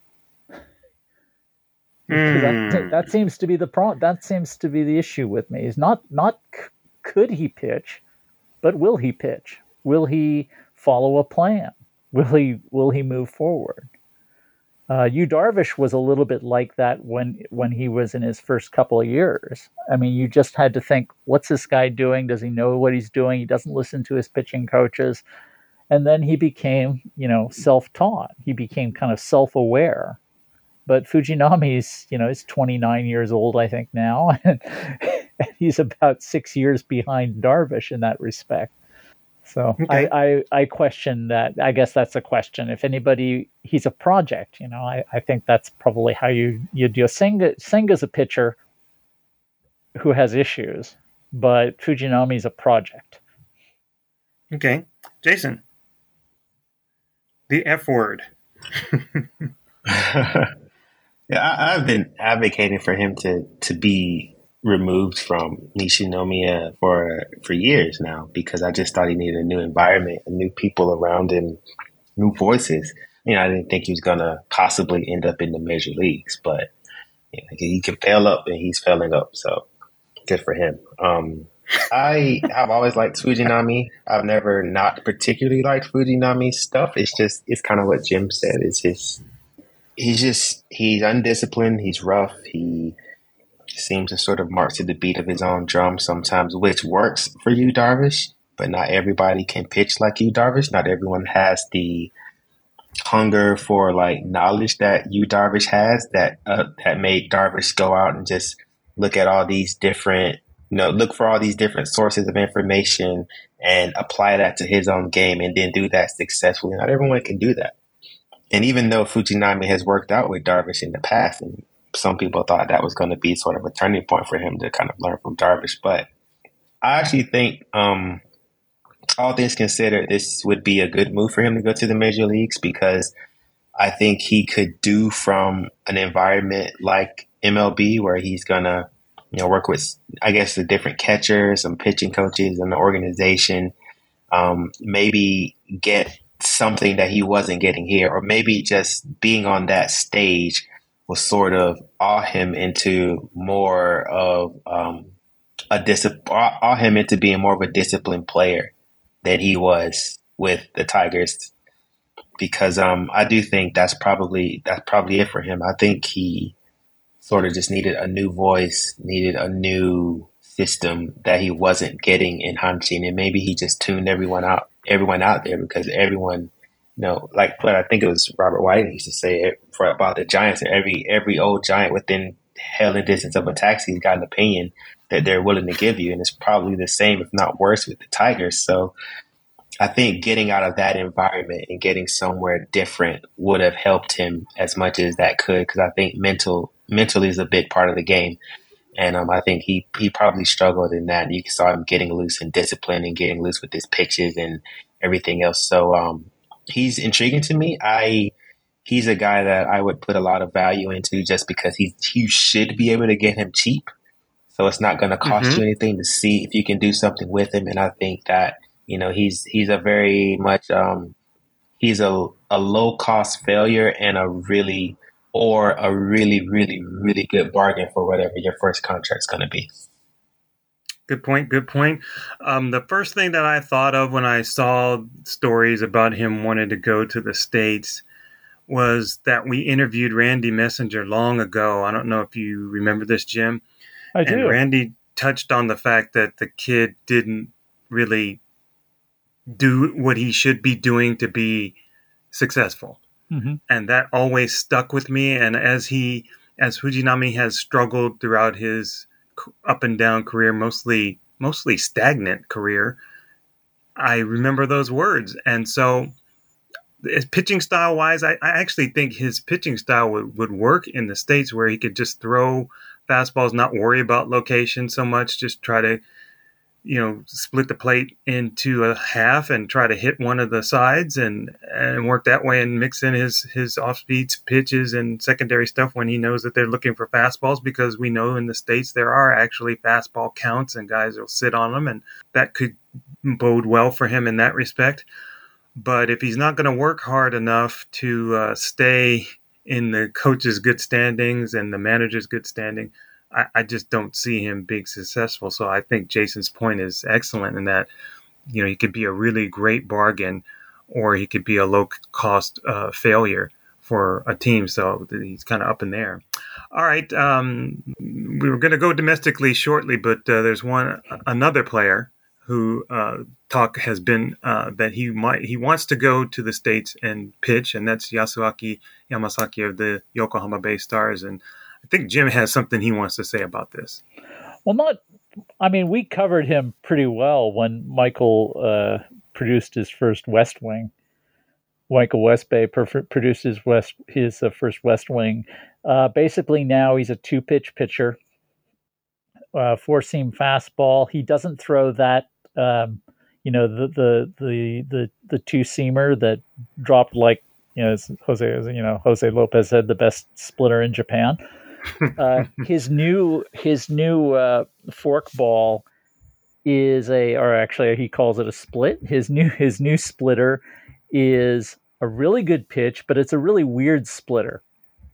Speaker 3: Mm. That, that seems to be the problem. That seems to be the issue with me. Is not, not c- could he pitch, but will he pitch? Will he follow a plan? Will he, will he move forward? Uh, Yu Darvish was a little bit like that when when he was in his first couple of years. I mean, you just had to think, what's this guy doing? Does he know what he's doing? He doesn't listen to his pitching coaches. And then he became, you know, self-taught. He became kind of self-aware. But Fujinami's, you know, he's twenty-nine years old, I think, now. And he's about six years behind Darvish in that respect. So
Speaker 2: Okay.
Speaker 3: I, I, I question that. I guess that's a question. If anybody, he's a project, you know, I, I think that's probably how you, you do. Senga, Senga's a pitcher who has issues, but Fujinami's a project.
Speaker 2: Okay. Jason. The F word.
Speaker 4: Yeah, I, I've been advocating for him to, to be removed from Nishinomiya for for years now, because I just thought he needed a new environment, new people around him, new voices. You know, I didn't think he was gonna possibly end up in the major leagues, but you know, he can fail up, and he's failing up. So good for him. Um, I have always liked Fujinami. I've never not particularly liked Fujinami's stuff. It's just it's kind of what Jim said. It's just he's just he's undisciplined. He's rough. He seems to sort of march to the beat of his own drum sometimes, which works for Yu Darvish, but not everybody can pitch like Yu Darvish. Not everyone has the hunger for like knowledge that Yu Darvish has, that uh, that made Darvish go out and just look at all these different, you know, look for all these different sources of information and apply that to his own game and then do that successfully. Not everyone can do that. And even though Fujinami has worked out with Darvish in the past, and some people thought that was going to be sort of a turning point for him to kind of learn from Darvish, but I actually think, um, all things considered, this would be a good move for him to go to the major leagues, because I think he could do from an environment like M L B, where he's going to, you know, work with, I guess, the different catchers, some pitching coaches and the organization, um, maybe get something that he wasn't getting here, or maybe just being on that stage will sort of awe him into more of um, a discipline, awe him into being more of a disciplined player than he was with the Tigers, because um, I do think that's probably that's probably it for him. I think he sort of just needed a new voice, needed a new system that he wasn't getting in Hanshin, and maybe he just tuned everyone out, everyone out there, because everyone, you know, like what I think it was Robert White used to say it for about the Giants. Every every old Giant within hailing distance of a taxi's got an opinion that they're willing to give you, and it's probably the same, if not worse, with the Tigers. So I think getting out of that environment and getting somewhere different would have helped him as much as that could, because I think mental mentally is a big part of the game. And um, I think he, he probably struggled in that. You saw him getting loose in discipline and getting loose with his pitches and everything else. So um, he's intriguing to me. I he's a guy that I would put a lot of value into, just because he you should be able to get him cheap. So it's not going to cost mm-hmm. you anything to see if you can do something with him. And I think that, you know, he's he's a very much um, he's a a low cost failure and a really or a really, really, really good bargain for whatever your first contract's going to be.
Speaker 2: Good point. Good point. Um, the first thing that I thought of when I saw stories about him wanting to go to the States was that we interviewed Randy Messenger long ago. I don't know if you remember this, Jim.
Speaker 3: I do.
Speaker 2: And Randy touched on the fact that the kid didn't really do what he should be doing to be successful. Mm-hmm. And that always stuck with me. And as he, as Fujinami has struggled throughout his up and down career, mostly, mostly stagnant career, I remember those words. And so his pitching style wise, I, I actually think his pitching style would, would work in the States, where he could just throw fastballs, not worry about location so much, just try to, you know, split the plate into a half and try to hit one of the sides and, and work that way, and mix in his, his off-speed pitches and secondary stuff when he knows that they're looking for fastballs, because we know in the States there are actually fastball counts and guys will sit on them, and that could bode well for him in that respect. But if he's not going to work hard enough to uh, stay in the coach's good standings and the manager's good standing, I, I just don't see him being successful. So I think Jason's point is excellent in that, you know, he could be a really great bargain, or he could be a low-cost uh, failure for a team. So he's kind of up in there. All right, um, we were going to go domestically shortly, but uh, there's one another player who uh, talk has been uh, that he might he wants to go to the States and pitch, and that's Yasuaki Yamasaki of the Yokohama Bay Stars. And I think Jim has something he wants to say about this.
Speaker 3: Well, not. I mean, we covered him pretty well when Michael uh, produced his first West Wing. Michael Westbay per- produced his West his uh, first West Wing. Uh, basically, now he's a two pitch pitcher, uh, four seam fastball. He doesn't throw that, um, you know, the the the the the two seamer that dropped like you know as Jose you know Jose Lopez said, the best splitter in Japan. Uh, his new his new uh, fork ball is a, or actually he calls it a split. His new his new splitter is a really good pitch, but it's a really weird splitter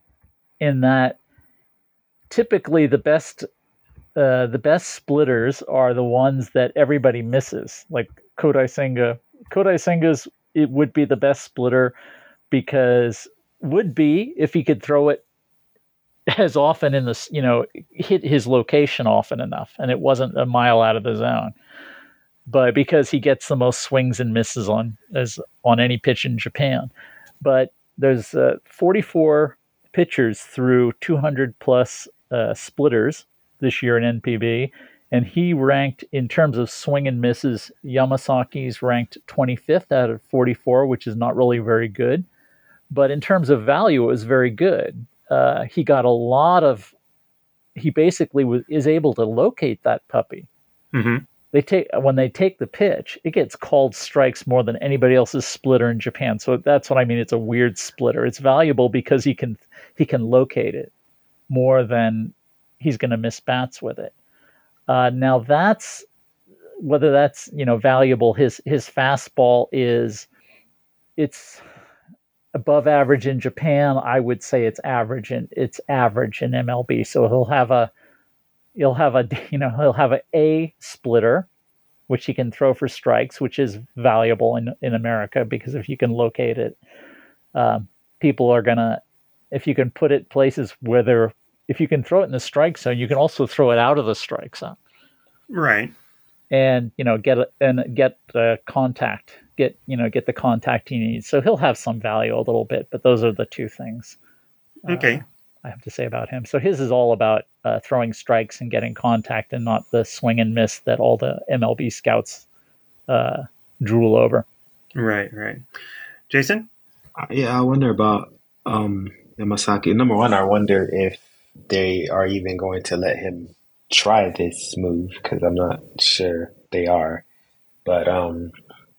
Speaker 3: in that typically the best uh, the best splitters are the ones that everybody misses, like Kodai Senga. Kodai Senga's it would be the best splitter because would be if he could throw it as often in this, you know, hit his location often enough, and it wasn't a mile out of the zone. But because he gets the most swings and misses on as on any pitch in Japan. But there's uh, forty-four pitchers through two hundred plus uh, splitters this year in N P B, and he ranked in terms of swing and misses. Yamasaki's ranked twenty-fifth out of forty-four, which is not really very good. But in terms of value, it was very good. Uh, he got a lot of. He basically was, is able to locate that puppy.
Speaker 2: Mm-hmm.
Speaker 3: They take when they take the pitch, it gets called strikes more than anybody else's splitter in Japan. So that's what I mean. It's a weird splitter. It's valuable because he can he can locate it more than he's going to miss bats with it. Uh, now that's whether that's you know valuable. His his fastball is it's above average in Japan. I would say it's average in it's average in M L B. So he'll have a You'll have a, you know, he'll have a A splitter, which he can throw for strikes, which is valuable in, in America because if you can locate it, um, people are gonna, if you can put it places where they're, if you can throw it in the strike zone, you can also throw it out of the strike zone,
Speaker 2: Right.
Speaker 3: and you know get a, and get uh, contact, get you know get the contact he needs. So he'll have some value a little bit, but those are the two things.
Speaker 2: Okay.
Speaker 3: Uh, I have to say about him. So his is all about uh, throwing strikes and getting contact, and not the swing and miss that all the M L B scouts uh, drool over.
Speaker 2: Right, right. Jason?
Speaker 4: Yeah, I wonder about um, Yamasaki. Number one, I wonder if they are even going to let him try this move because I'm not sure they are. But um,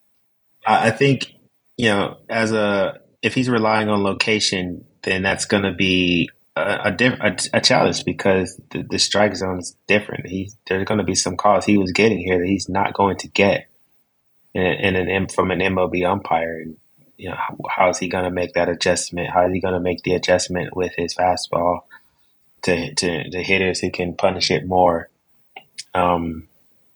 Speaker 4: I, I think you know, as a if he's relying on location, then that's going to be a, a, diff- a, a challenge because the, the strike zone is different. He, there's going to be some calls he was getting here that he's not going to get in, in an M, from an M L B umpire. And, you know, how, how is he going to make that adjustment? How is he going to make the adjustment with his fastball to to, to hitters who can punish it more? Um,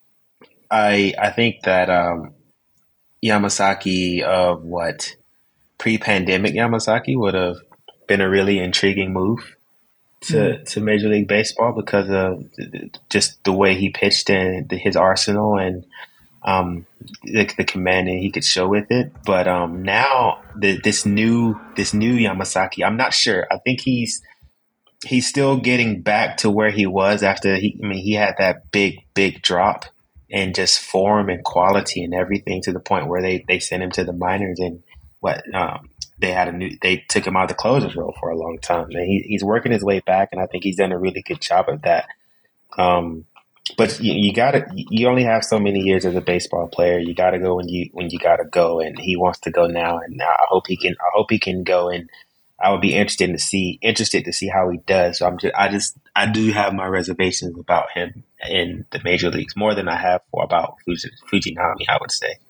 Speaker 4: I I think that um, Yamasaki of what pre-pandemic Yamasaki would have been a really intriguing move to, mm. to Major League Baseball because of just the way he pitched and his arsenal and um, the, the command that he could show with it. But um, now the, this new this new Yamasaki, I'm not sure. I think he's he's still getting back to where he was after he. I mean, he had that big big drop in just form and quality and everything to the point where they, they sent him to the minors and what. Um, They had a new. They took him out of the closer's role for a long time, and he, he's working his way back. And I think he's done a really good job of that. Um, but you, you got to. You only have so many years as a baseball player. You got to go when you when you got to go, and he wants to go now. And I hope he can. I hope he can go. And I would be interested to see interested to see how he does. So I'm just. I just. I do have my reservations about him in the major leagues more than I have for about Fujinami. I would say.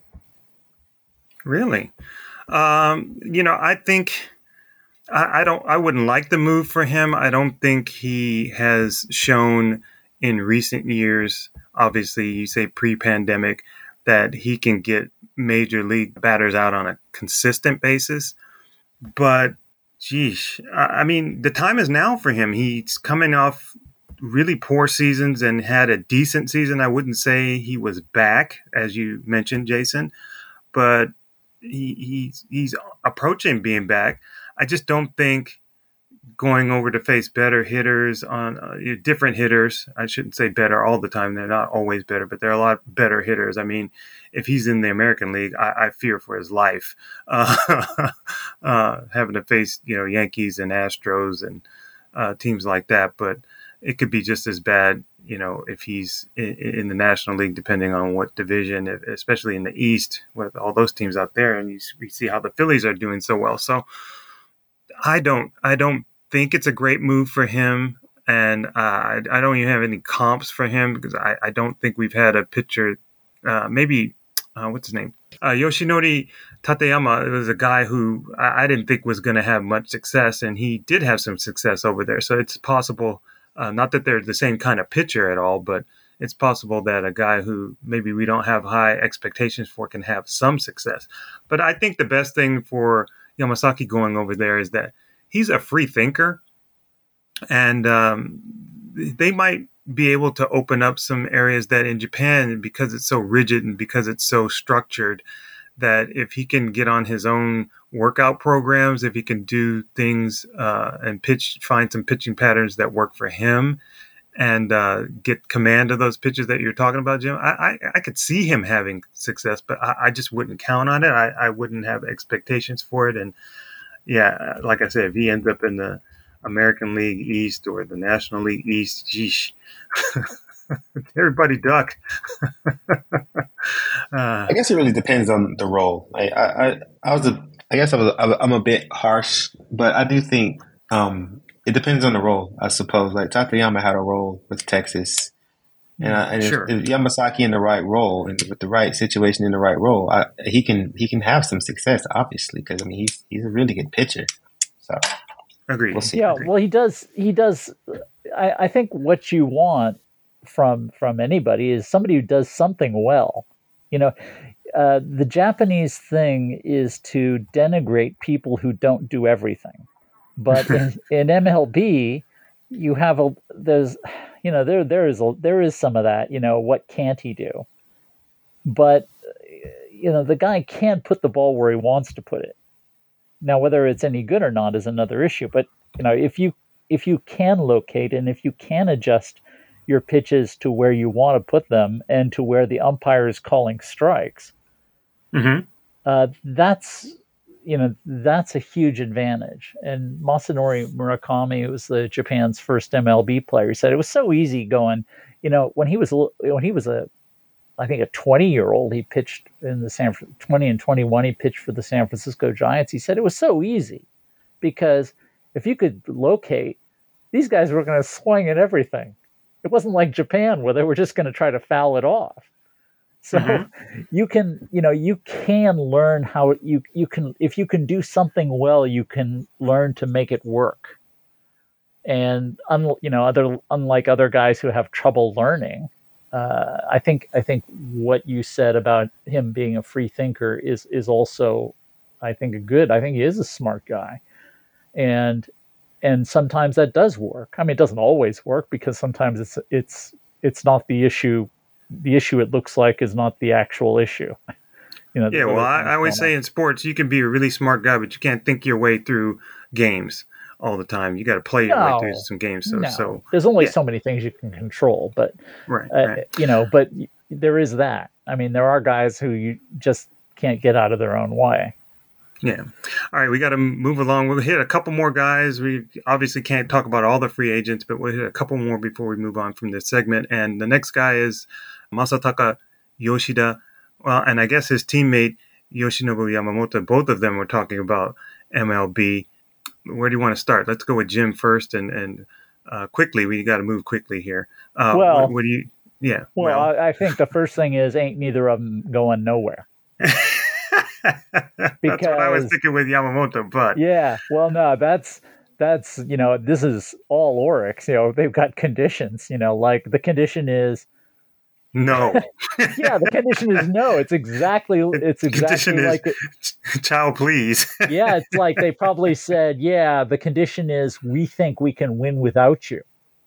Speaker 2: Really. Um, you know, I think I, I don't. I wouldn't like the move for him. I don't think he has shown in recent years. Obviously, you say pre-pandemic that he can get major league batters out on a consistent basis. But, geez, I, I mean, the time is now for him. He's coming off really poor seasons and had a decent season. I wouldn't say he was back, as you mentioned, Jason, but. He, he's he's approaching being back. I just don't think going over to face better hitters on uh, different hitters. I shouldn't say better all the time. They're not always better, but they're a lot better hitters. I mean, if he's in the American League, I, I fear for his life, uh, uh, having to face, you know, Yankees and Astros and uh, teams like that. But it could be just as bad, you know, if he's in, in the National League, depending on what division, especially in the East with all those teams out there. And you, we see how the Phillies are doing so well. So I don't, I don't think it's a great move for him. And uh, I, I don't even have any comps for him because I, I don't think we've had a pitcher, uh, maybe, uh, what's his name? Uh, Yoshinori Tateyama was a guy who I, I didn't think was going to have much success, and he did have some success over there. So it's possible, uh, not that they're the same kind of pitcher at all, but it's possible that a guy who maybe we don't have high expectations for can have some success. But I think the best thing for Yamasaki going over there is that he's a free thinker, and um, they might be able to open up some areas that in Japan, because it's so rigid and because it's so structured, that if he can get on his own workout programs, if he can do things uh, and pitch, find some pitching patterns that work for him and uh, get command of those pitches that you're talking about, Jim, I, I, I could see him having success, but I, I just wouldn't count on it. I, I wouldn't have expectations for it. And yeah, like I said, if he ends up in the American League East or the National League East, geesh, everybody duck. uh,
Speaker 4: I guess it really depends on the role. I, I, I was a, I guess I was, I'm a bit harsh, but I do think um, it depends on the role, I suppose. Like Tateyama had a role with Texas, and, I, and
Speaker 2: sure.
Speaker 4: if, if Yamasaki in the right role and with the right situation in the right role, I, he can he can have some success, obviously, because I mean he's he's a really good pitcher. So.
Speaker 2: Agreed.
Speaker 4: We'll see.
Speaker 3: Yeah,
Speaker 2: Agreed.
Speaker 3: well, he does. He does. I, I think what you want from from anybody is somebody who does something well. You know, uh, the Japanese thing is to denigrate people who don't do everything. But in, in M L B, you have a there's, you know, there there is a, there is some of that. You know, what can't he do? But you know, the guy can't put the ball where he wants to put it. Now, whether it's any good or not is another issue. But you know, if you if you can locate and if you can adjust your pitches to where you want to put them and to where the umpire is calling strikes,
Speaker 2: mm-hmm.
Speaker 3: uh, that's you know that's a huge advantage. And Masanori Murakami, who was the Japan's first M L B player, he said it was so easy going. You know, when he was when he was a I think a twenty-year-old, he pitched in the San twenty and twenty-one. He pitched for the San Francisco Giants. He said it was so easy because if you could locate, these guys were going to swing at everything. It wasn't like Japan where they were just going to try to foul it off. So mm-hmm. you can, you know, you can learn how you you can if you can do something well, you can learn to make it work. And un, you know, other unlike other guys who have trouble learning. Uh, I think I think what you said about him being a free thinker is is also, I think, a good. I think he is a smart guy, and and sometimes that does work. I mean, it doesn't always work because sometimes it's it's it's not the issue. The issue it looks like is not the actual issue. You know.
Speaker 2: Yeah. Well, I, I always say in sports, you can be a really smart guy, but you can't think your way through games all the time. You got to play your
Speaker 3: no,
Speaker 2: way through some games. So,
Speaker 3: no.
Speaker 2: so
Speaker 3: there's only
Speaker 2: yeah.
Speaker 3: so many things you can control, but
Speaker 2: right,
Speaker 3: uh,
Speaker 2: right.
Speaker 3: you know, but there is that. I mean, there are guys who you just can't get out of their own way.
Speaker 2: Yeah. All right. We got to move along. We'll hit a couple more guys. We obviously can't talk about all the free agents, but we'll hit a couple more before we move on from this segment. And the next guy is Masataka Yoshida. Well, and I guess his teammate Yoshinobu Yamamoto, both of them were talking about M L B. Where do you want to start? Let's go with Jim first, and and uh, quickly. We got to move quickly here. Uh,
Speaker 3: well,
Speaker 2: what, what do you? Yeah.
Speaker 3: Well, well. I, I think the first thing is ain't neither of them going nowhere.
Speaker 2: That's because, what I was thinking with Yamamoto, but
Speaker 3: yeah. Well, no, that's that's you know this is all Oryx. You know they've got conditions. You know, like the condition is
Speaker 2: no.
Speaker 3: Yeah, the condition is no. It's exactly it's exactly like it,
Speaker 2: child, please.
Speaker 3: Yeah, it's like they probably said, yeah, the condition is we think we can win without you.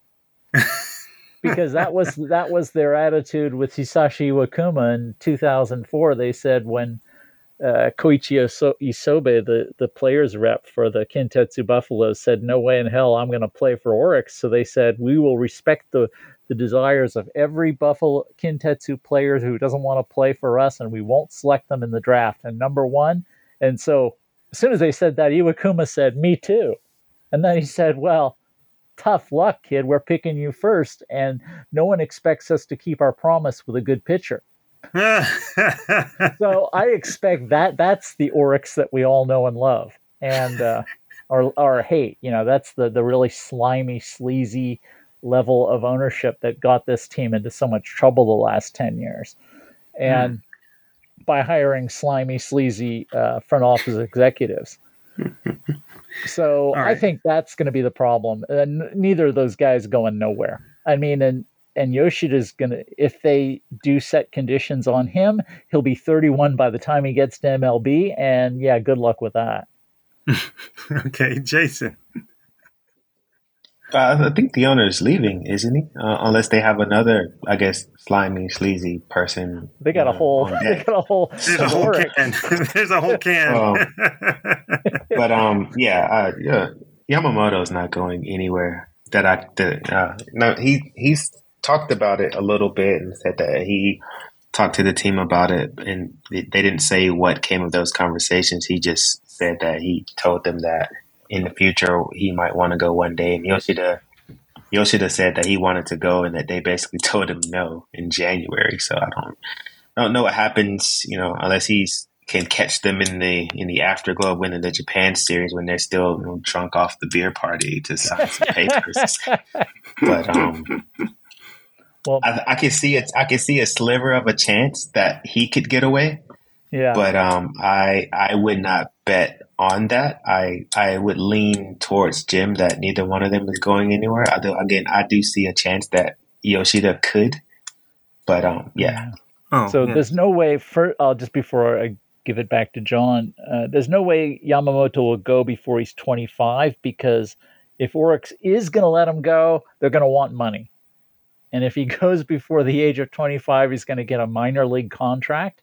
Speaker 3: Because that was that was their attitude with Hisashi Iwakuma in two thousand four. They said when uh, Koichi Isobe, the, the players rep for the Kintetsu Buffaloes, said, no way in hell I'm going to play for Oryx. So they said, we will respect the, the desires of every Buffalo Kintetsu player who doesn't want to play for us, and we won't select them in the draft. And number one, and so as soon as they said that, Iwakuma said, me too. And then he said, well, tough luck, kid. We're picking you first, and no one expects us to keep our promise with a good pitcher. So I expect that that's the Oryx that we all know and love, and uh, or or hate. You know, that's the the really slimy, sleazy level of ownership that got this team into so much trouble the last ten years. And mm. by hiring slimy, sleazy uh, front office executives. So right. I think that's going to be the problem. And neither of those guys going nowhere. I mean, and and Yoshida's going to, if they do set conditions on him, he'll be thirty-one by the time he gets to M L B. And yeah, good luck with that.
Speaker 2: Okay, Jason.
Speaker 4: Uh, I think the owner is leaving, isn't he? Uh, unless they have another, I guess, slimy, sleazy person.
Speaker 3: They got uh, a whole. They got a whole.
Speaker 2: There's a whole can. There's a whole can.
Speaker 4: um, but um, yeah, uh, yeah, Yamamoto's not going anywhere. That I, that, uh, no, he he's talked about it a little bit and said that he talked to the team about it, and they didn't say what came of those conversations. He just said that he told them that in the future he might want to go one day, and Yoshida Yoshida said that he wanted to go and that they basically told him no in January. So I don't I don't know what happens, you know, unless he's can catch them in the in the afterglow of winning the Japan series when they're still, you know, drunk off the beer party to sign some papers. But um well, I, I can see it I can see a sliver of a chance that he could get away.
Speaker 3: Yeah.
Speaker 4: But um I I would not bet on that. I I would lean towards Jim that neither one of them is going anywhere. Although again, I do see a chance that Yoshida could, but um, yeah.
Speaker 3: Oh, so yeah. There's no way. For uh, just before I give it back to John, uh, there's no way Yamamoto will go before he's twenty-five, because if Oryx is going to let him go, they're going to want money, and if he goes before the age of twenty-five, he's going to get a minor league contract,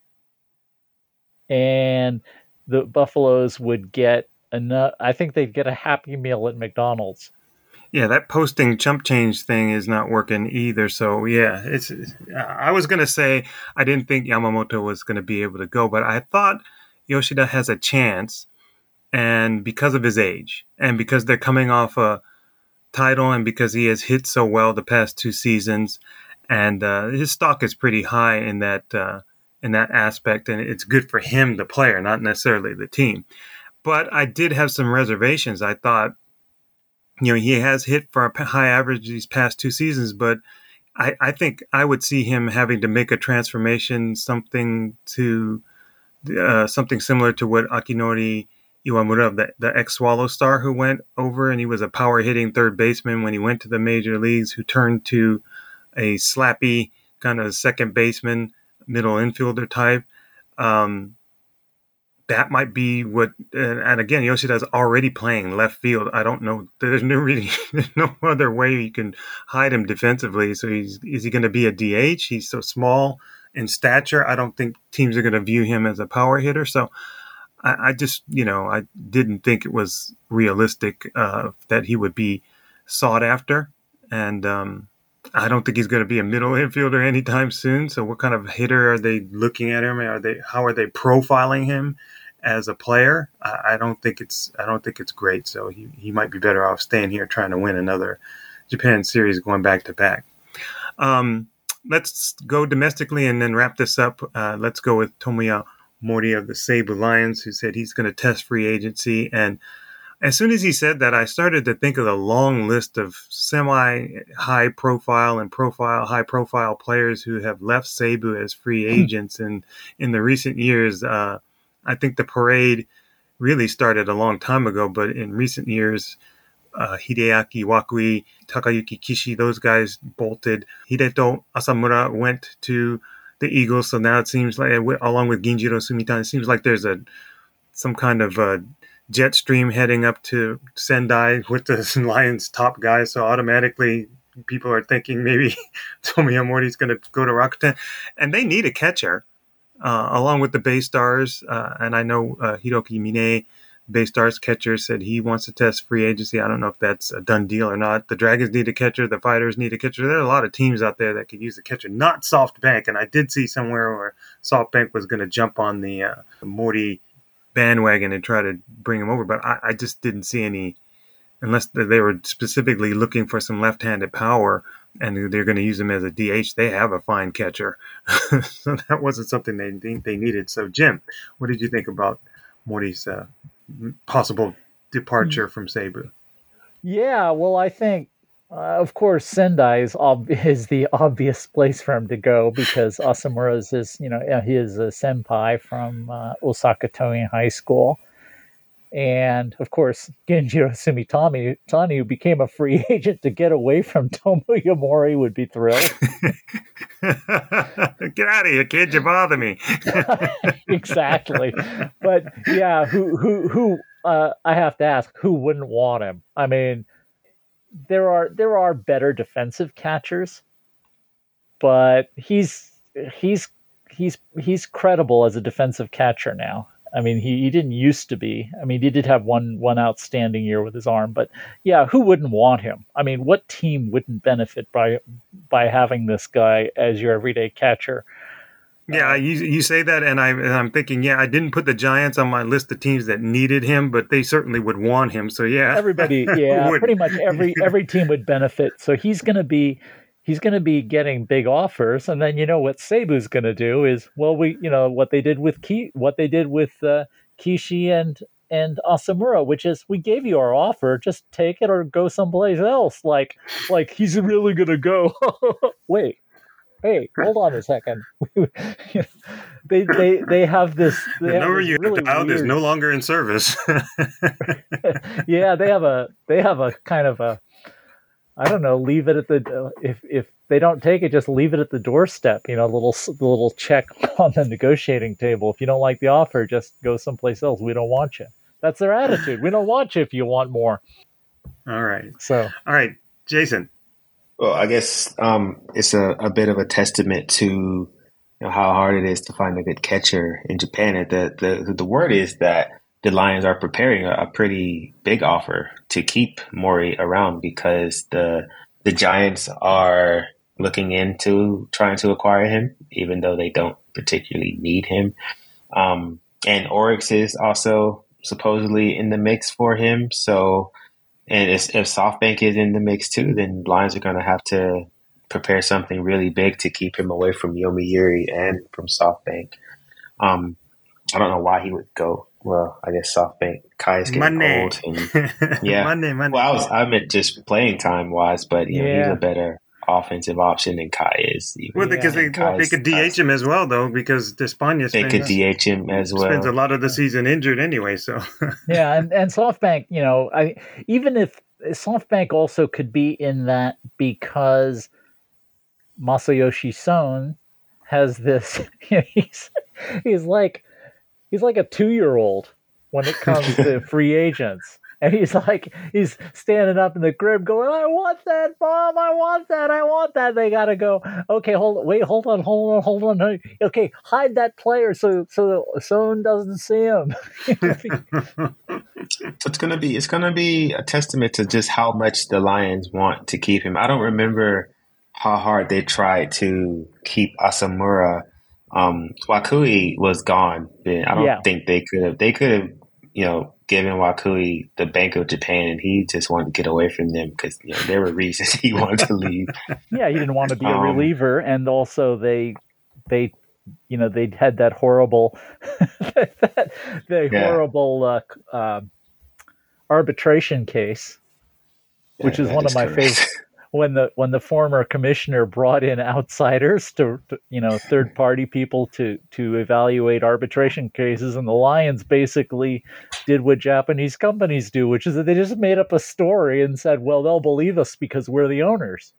Speaker 3: and the Buffaloes would get enough. I think they'd get a Happy Meal at McDonald's.
Speaker 2: Yeah, that posting chump change thing is not working either. So yeah, it's. I was gonna say I didn't think Yamamoto was gonna be able to go, but I thought Yoshida has a chance, and because of his age, and because they're coming off a title, and because he has hit so well the past two seasons, and uh, his stock is pretty high in that. Uh, in that aspect, and it's good for him, the player, not necessarily the team. But I did have some reservations. I thought, you know, he has hit for a high average these past two seasons, but I, I think I would see him having to make a transformation, something to uh, something similar to what Akinori Iwamura, the, the ex-Swallow star who went over, and he was a power-hitting third baseman when he went to the major leagues, who turned to a slappy kind of second baseman, middle infielder type. Um, that might be what, and, and again, Yoshida's already playing left field. I don't know. There's no really, there's no other way you can hide him defensively. So he's, is he going to be a D H? He's so small in stature. I don't think teams are going to view him as a power hitter. So I, I just, you know, I didn't think it was realistic uh, that he would be sought after. And, um, I don't think he's going to be a middle infielder anytime soon. So what kind of hitter are they looking at him? Are they, how are they profiling him as a player? I, I don't think it's, I don't think it's great. So he, he might be better off staying here trying to win another Japan series going back to back. Um, let's go domestically and then wrap this up. Uh, let's go with Tomoya Mori of the Seibu Lions, who said he's going to test free agency. And as soon as he said that, I started to think of the long list of semi-high profile and profile, high profile players who have left Seibu as free agents. And in the recent years, uh, I think the parade really started a long time ago, but in recent years, uh, Hideaki Wakui, Takayuki Kishi, those guys bolted. Hideto Asamura went to the Eagles. So now it seems like, along with Ginjiro Sumita, it seems like there's a, some kind of a jet stream heading up to Sendai with the Lions top guys. So automatically people are thinking maybe Tomoya Mori's going to go to Rakuten. And they need a catcher. uh, along with the Bay Stars. Uh, and I know uh, Hiroki Mine, Bay Stars catcher, said he wants to test free agency. I don't know if that's a done deal or not. The Dragons need a catcher. The Fighters need a catcher. There are a lot of teams out there that could use a catcher, not SoftBank. And I did see somewhere where SoftBank was going to jump on the uh, Morty bandwagon and try to bring him over. But I, I just didn't see any, unless they were specifically looking for some left-handed power and they're going to use him as a D H. They have a fine catcher. So that wasn't something they they needed. So, Jim, what did you think about Morty's uh, possible departure from Seibu?
Speaker 3: Yeah, well, I think, uh, of course, Sendai is, ob- is the obvious place for him to go because Asamura's is, you know, he is a senpai from uh, Osaka Toei High School. And, of course, Genjiro Sumitani, Tani, who became a free agent to get away from Tomoya Mori, would be thrilled.
Speaker 2: Get out of here, kid. You bother me.
Speaker 3: Exactly. But, yeah, who, who, who, uh, I have to ask, who wouldn't want him? I mean, there are, there are better defensive catchers, but he's, he's, he's, he's credible as a defensive catcher now. I mean, he, he didn't used to be. I mean, he did have one one outstanding year with his arm, but yeah, who wouldn't want him? I mean, what team wouldn't benefit by by having this guy as your everyday catcher?
Speaker 2: Yeah, you you say that, and, I, and I'm thinking, yeah, I didn't put the Giants on my list of teams that needed him, but they certainly would want him. So yeah,
Speaker 3: everybody, yeah, pretty much every every team would benefit. So he's going to be. He's going to be getting big offers, and then you know what Seibu's going to do is, well, we, you know, what they did with Ki, what they did with uh, Kishi and and Asamura, which is, we gave you our offer, just take it or go someplace else. Like, like he's really going to go. Wait, hey, hold on a second. they they they have this. They
Speaker 2: the number you
Speaker 3: really
Speaker 2: dialed
Speaker 3: weird...
Speaker 2: is no longer in service.
Speaker 3: Yeah, they have a they have a kind of a. I don't know, leave it at the, uh, if if they don't take it, just leave it at the doorstep, you know, a little, little check on the negotiating table. If you don't like the offer, just go someplace else. We don't want you. That's their attitude. We don't want you if you want more.
Speaker 2: All right.
Speaker 3: So,
Speaker 2: all right, Jason.
Speaker 4: Well, I guess um, it's a, a bit of a testament to, you know, how hard it is to find a good catcher in Japan. The, the, the word is that the Lions are preparing a, a pretty big offer to keep Mori around because the the Giants are looking into trying to acquire him, even though they don't particularly need him. Um, and Oryx is also supposedly in the mix for him. So, and if, if SoftBank is in the mix too, then Lions are going to have to prepare something really big to keep him away from Yomiuri and from SoftBank. Um, I don't know why he would go. Well, I guess SoftBank. Kai is getting
Speaker 2: money.
Speaker 4: old. And, yeah.
Speaker 2: money, money.
Speaker 4: Well, I was I meant just playing time wise, but you know,
Speaker 3: yeah.
Speaker 4: he's a better offensive option than Kai is. Even.
Speaker 2: Well, because they, they could D H him as well, though, because Despaigne
Speaker 4: they could D H him as well.
Speaker 2: Spends a lot of the season injured anyway. So
Speaker 3: yeah, and, and SoftBank, you know, I even if SoftBank also could be in that because Masayoshi Son has this. You know, he's he's like. He's like a two-year-old when it comes to free agents. And he's like, he's standing up in the crib going, I want that, Mom, I want that, I want that. They got to go, okay, hold on, wait, hold on, hold on, hold on. Okay, hide that player so so Son doesn't see him.
Speaker 4: So it's going to be, it's going to be a testament to just how much the Lions want to keep him. I don't remember how hard they tried to keep Asamura. Um, Wakui was gone. Then I don't
Speaker 3: yeah.
Speaker 4: think they could have. They could have, you know, given Wakui the Bank of Japan, and he just wanted to get away from them because you know there were reasons he wanted to leave.
Speaker 3: Yeah, he didn't want to be a
Speaker 4: um,
Speaker 3: reliever, and also they, they, you know, they had that horrible, that, the yeah. horrible uh, uh, arbitration case, which yeah, is one of my favorites. When the when the former commissioner brought in outsiders to, to you know third party people to to evaluate arbitration cases, and the Lions basically did what Japanese companies do, which is that they just made up a story and said, "Well, they'll believe us because we're the owners."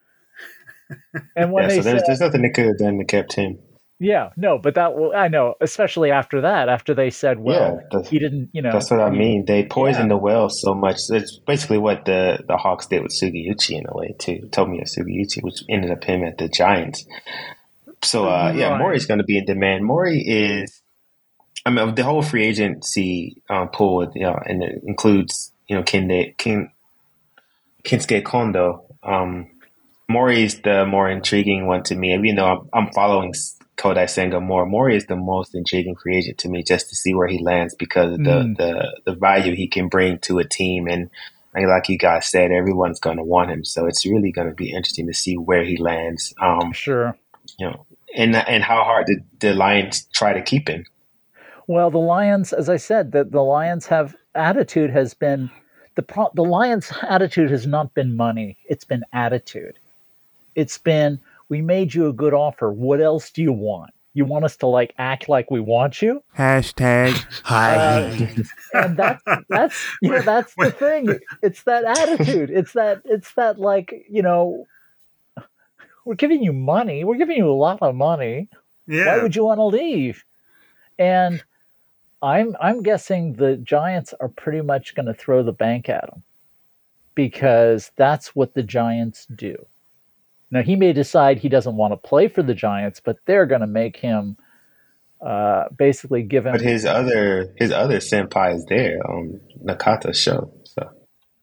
Speaker 3: And when
Speaker 4: yeah,
Speaker 3: they
Speaker 4: so there's,
Speaker 3: said,
Speaker 4: there's nothing they could have done to kept him.
Speaker 3: Yeah, no, but that well, I know, especially after that, after they said, well,
Speaker 4: yeah,
Speaker 3: he didn't, you know.
Speaker 4: That's what I mean. They poisoned
Speaker 3: yeah.
Speaker 4: the well so much. It's basically what the, the Hawks did with Sugiyuchi in a way, too. Tomoya Sugiyuchi, which ended up him at the Giants. So uh, yeah,
Speaker 2: Right.
Speaker 4: Maury's going to be in demand. Maury is, I mean, the whole free agency um, pool, you know, and it includes you know Kinde, Kin, Kinsuke Kondo. Um, Maury is the more intriguing one to me. Even though I'm, I'm following Kodai Senga more, Maury is the most intriguing free agent to me, just to see where he lands because of the
Speaker 3: Mm.
Speaker 4: the, the value he can bring to a team. And like you guys said, everyone's going to want him. So it's really going to be interesting to see where he lands. Um,
Speaker 3: Sure.
Speaker 4: you know, and and how hard the, the Lions try to keep him.
Speaker 3: Well, the Lions, as I said, that the Lions have attitude has been the pro, the Lions' attitude has not been money. It's been attitude. It's been, we made you a good offer. What else do you want? You want us to like act like we want you?
Speaker 6: Hashtag hi.
Speaker 3: Uh, and that's that's you know that's the thing. It's that attitude. It's that it's that like you know, we're giving you money. We're giving you a lot of money.
Speaker 2: Yeah.
Speaker 3: Why would you want to leave? And I'm I'm guessing the Giants are pretty much going to throw the bank at him because that's what the Giants do. Now he may decide he doesn't want to play for the Giants, but they're going to make him uh, basically give him.
Speaker 4: But his other his other senpai is there on Nakata's show. So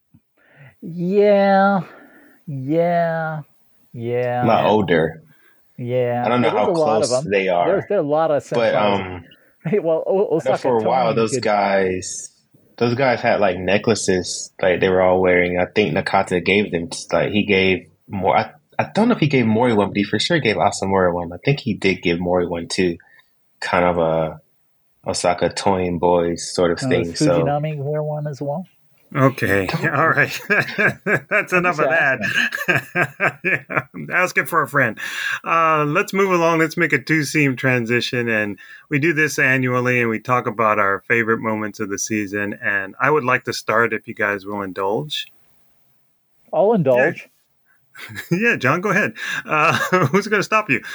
Speaker 3: yeah, yeah, yeah.
Speaker 4: a lot older.
Speaker 3: Yeah,
Speaker 4: I don't know
Speaker 3: There's
Speaker 4: how
Speaker 3: a lot of
Speaker 4: close
Speaker 3: them.
Speaker 4: they are.
Speaker 3: There's, there are a lot of
Speaker 4: But
Speaker 3: senpais.
Speaker 4: um,
Speaker 3: Hey, well, o- Osaka
Speaker 4: for a while,
Speaker 3: Tony
Speaker 4: those
Speaker 3: could-
Speaker 4: guys, those guys had like necklaces, like they were all wearing. I think Nakata gave them, like he gave more. I, I don't know if he gave Mori one, but he for sure gave Asamura one. I think he did give Mori one too. Kind of a Osaka Toyin Boys sort of
Speaker 3: uh,
Speaker 4: thing.
Speaker 3: does
Speaker 4: So
Speaker 3: Fujinami wear one as well?
Speaker 2: Okay. All right. That's enough of
Speaker 3: just
Speaker 2: that. Yeah, I'm asking for a friend. Uh, let's move along. Let's make a two-seam transition. And we do this annually, and we talk about our favorite moments of the season. And I would like to start, if you guys will indulge.
Speaker 3: I'll indulge.
Speaker 2: Yeah, John, go ahead. Uh, who's going to stop you?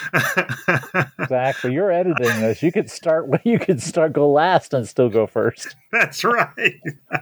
Speaker 3: Exactly. You're editing this. You could start. You could start. Go last and still go first.
Speaker 2: That's right.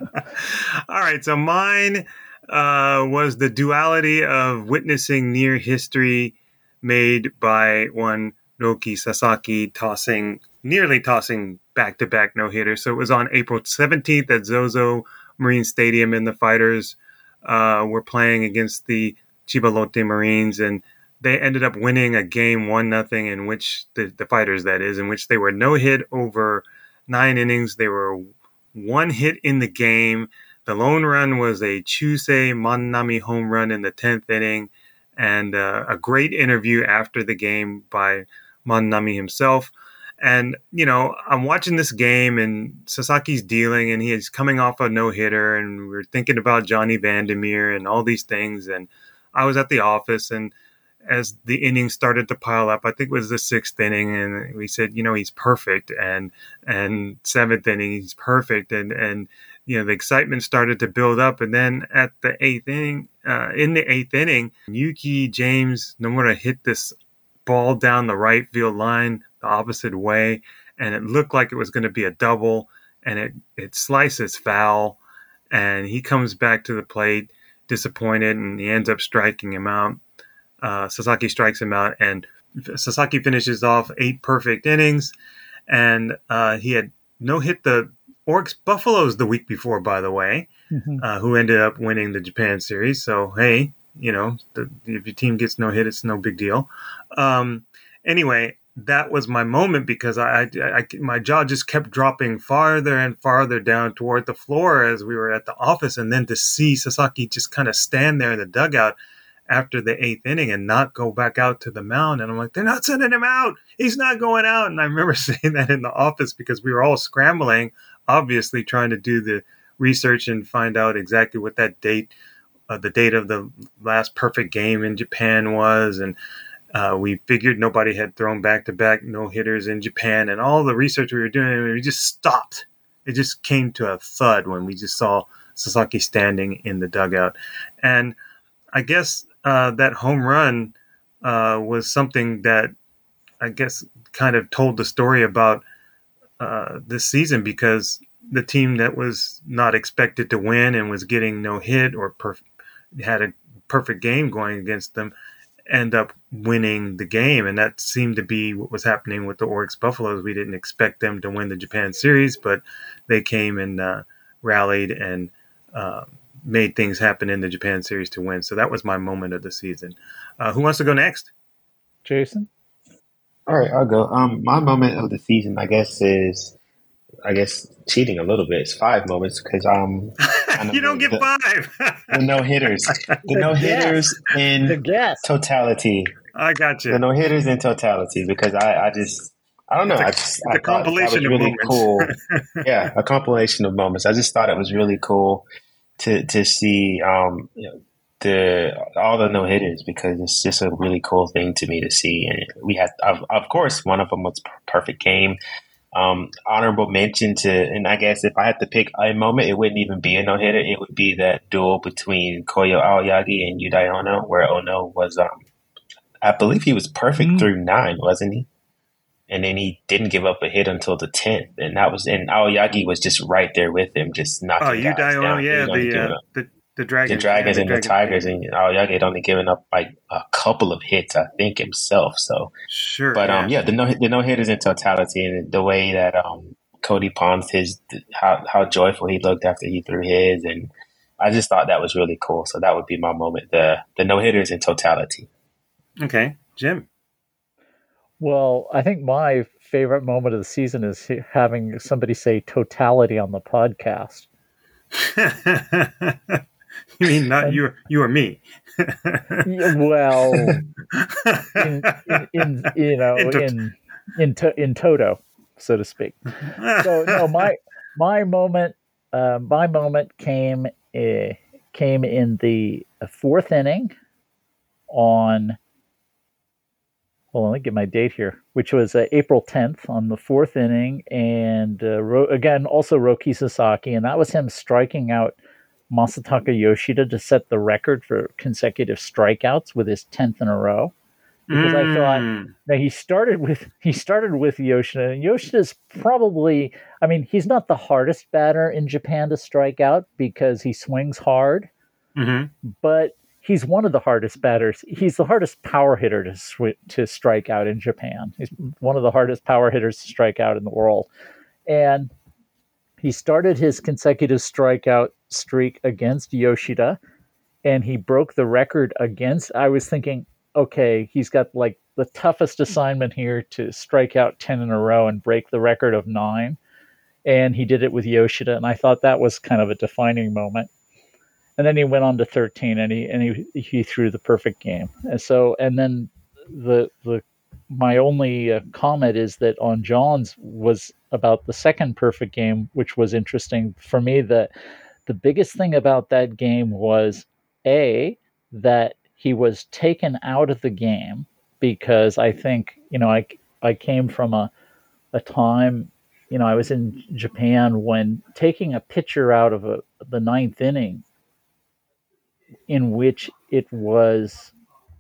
Speaker 2: All right. So mine uh, was the duality of witnessing near history made by one Naoki Sasaki tossing, nearly tossing back-to-back no-hitters. So it was on April seventeenth at Zozo Marine Stadium, and the Fighters uh, were playing against the Chiba Lotte Marines, and they ended up winning a game one nothing, in which the, the Fighters, that is, in which they were no hit over nine innings. They were one hit in the game. The lone run was a Chusei Manami home run in the tenth inning, and uh, a great interview after the game by Manami himself. And, you know, I'm watching this game, and Sasaki's dealing, and he's coming off a no-hitter, and we're thinking about Johnny Vandermeer and all these things. And I was at the office, and as the innings started to pile up, I think it was the sixth inning, and we said, you know, he's perfect. And and seventh inning, he's perfect. And, and you know, the excitement started to build up. And then at the eighth inning, uh, in the eighth inning, Yuki James Nomura hit this ball down the right field line the opposite way, and it looked like it was going to be a double, and it, it slices foul, and he comes back to the plate disappointed, and he ends up striking him out. Uh, Sasaki strikes him out, and Sasaki finishes off eight perfect innings, and uh, he had no hit the Oryx Buffaloes the week before, by the way,
Speaker 3: Mm-hmm.
Speaker 2: uh, who ended up winning the Japan series. So, hey, you know, the, if your team gets no hit, it's no big deal. Um, anyway, that was my moment because I, I, I, my jaw just kept dropping farther and farther down toward the floor as we were at the office. And then to see Sasaki just kind of stand there in the dugout after the eighth inning and not go back out to the mound. And I'm like, they're not sending him out. He's not going out. And I remember saying that in the office because we were all scrambling, obviously trying to do the research and find out exactly what that date, uh, the date of the last perfect game in Japan was. And uh, we figured nobody had thrown back-to-back no-hitters in Japan. And all the research we were doing, we just stopped. It just came to a thud when we just saw Sasaki standing in the dugout. And I guess uh, that home run uh, was something that I guess kind of told the story about uh, this season, because the team that was not expected to win and was getting no hit or perf- had a perfect game going against them end up winning the game. And that seemed to be what was happening with the Oryx Buffaloes. We didn't expect them to win the Japan series, but they came and uh, rallied and uh, made things happen in the Japan series to win. So that was my moment of the season. Uh, who wants to go next?
Speaker 3: Jason?
Speaker 4: All right, I'll go. Um, my moment of the season, I guess, is I guess cheating a little bit. It's five moments because um,
Speaker 2: you don't get
Speaker 4: the,
Speaker 2: five.
Speaker 4: the no hitters, the no hitters in
Speaker 3: The guess.
Speaker 4: totality.
Speaker 2: I got you.
Speaker 4: The no hitters in totality because I, I just I don't know.
Speaker 2: It's a,
Speaker 4: I just
Speaker 2: it's
Speaker 4: I
Speaker 2: a
Speaker 4: thought that was
Speaker 2: compilation of
Speaker 4: really
Speaker 2: moments.
Speaker 4: cool. Yeah, a compilation of moments. I just thought it was really cool to to see um you know, the all the no hitters because it's just a really cool thing to me to see. And we had of, of course one of them was Perfect Game. Um, honorable mention to, and I guess if I had to pick a moment, it wouldn't even be a no hitter. It would be that duel between Koyo Aoyagi and Yudai Ono, where Ono was, um, I believe he was perfect mm. through nine, wasn't he? And then he didn't give up a hit until the tenth, and that was, and Aoyagi was just right there with him, just knocking
Speaker 2: oh, Yudai
Speaker 4: guys
Speaker 2: Ono,
Speaker 4: down.
Speaker 2: yeah, the, uh, the the dragons,
Speaker 4: the dragons
Speaker 2: yeah,
Speaker 4: and
Speaker 2: the,
Speaker 4: the
Speaker 2: dragons.
Speaker 4: tigers, and Aoyagi had only given up like a couple of hits, I think himself. So
Speaker 2: sure,
Speaker 4: but
Speaker 2: yeah.
Speaker 4: um, yeah, the no the no hitters in totality, and the way that um Cody Palms his how how joyful he looked after he threw his, and I just thought that was really cool. So that would be my moment, the the no hitters in totality.
Speaker 2: Okay, Jim.
Speaker 3: Well, I think my favorite moment of the season is having somebody say totality on the podcast.
Speaker 2: You mean not and, you, you or me?
Speaker 3: Well, in, in, in you know, in in in, to, in toto, so to speak. So no, my my moment, uh, my moment came uh, came in the fourth inning on. Hold on, let me get my date here, which was uh, April tenth on the fourth inning, and uh, Ro- again also Roki Sasaki, and that was him striking out Masataka Yoshida to set the record for consecutive strikeouts with his tenth in a row. Because mm. I thought that he started with he started with Yoshida, and Yoshida's probably, I mean, he's not the hardest batter in Japan to strike out because he swings hard,
Speaker 2: mm-hmm.
Speaker 3: but he's one of the hardest batters. He's the hardest power hitter to sw- to strike out in Japan. He's one of the hardest power hitters to strike out in the world. And he started his consecutive strikeout streak against Yoshida, and he broke the record against, I was thinking, okay, he's got like the toughest assignment here to strike out ten in a row and break the record of nine. And he did it with Yoshida, and I thought that was kind of a defining moment. And then he went on to thirteen, and he and he he threw the perfect game. And so, and then the the my only uh, comment is that on John's was about the second perfect game, which was interesting for me. That the biggest thing about that game was a that he was taken out of the game because I think you know I I came from a a time you know I was in Japan when taking a pitcher out of a, the ninth inning, in which it was,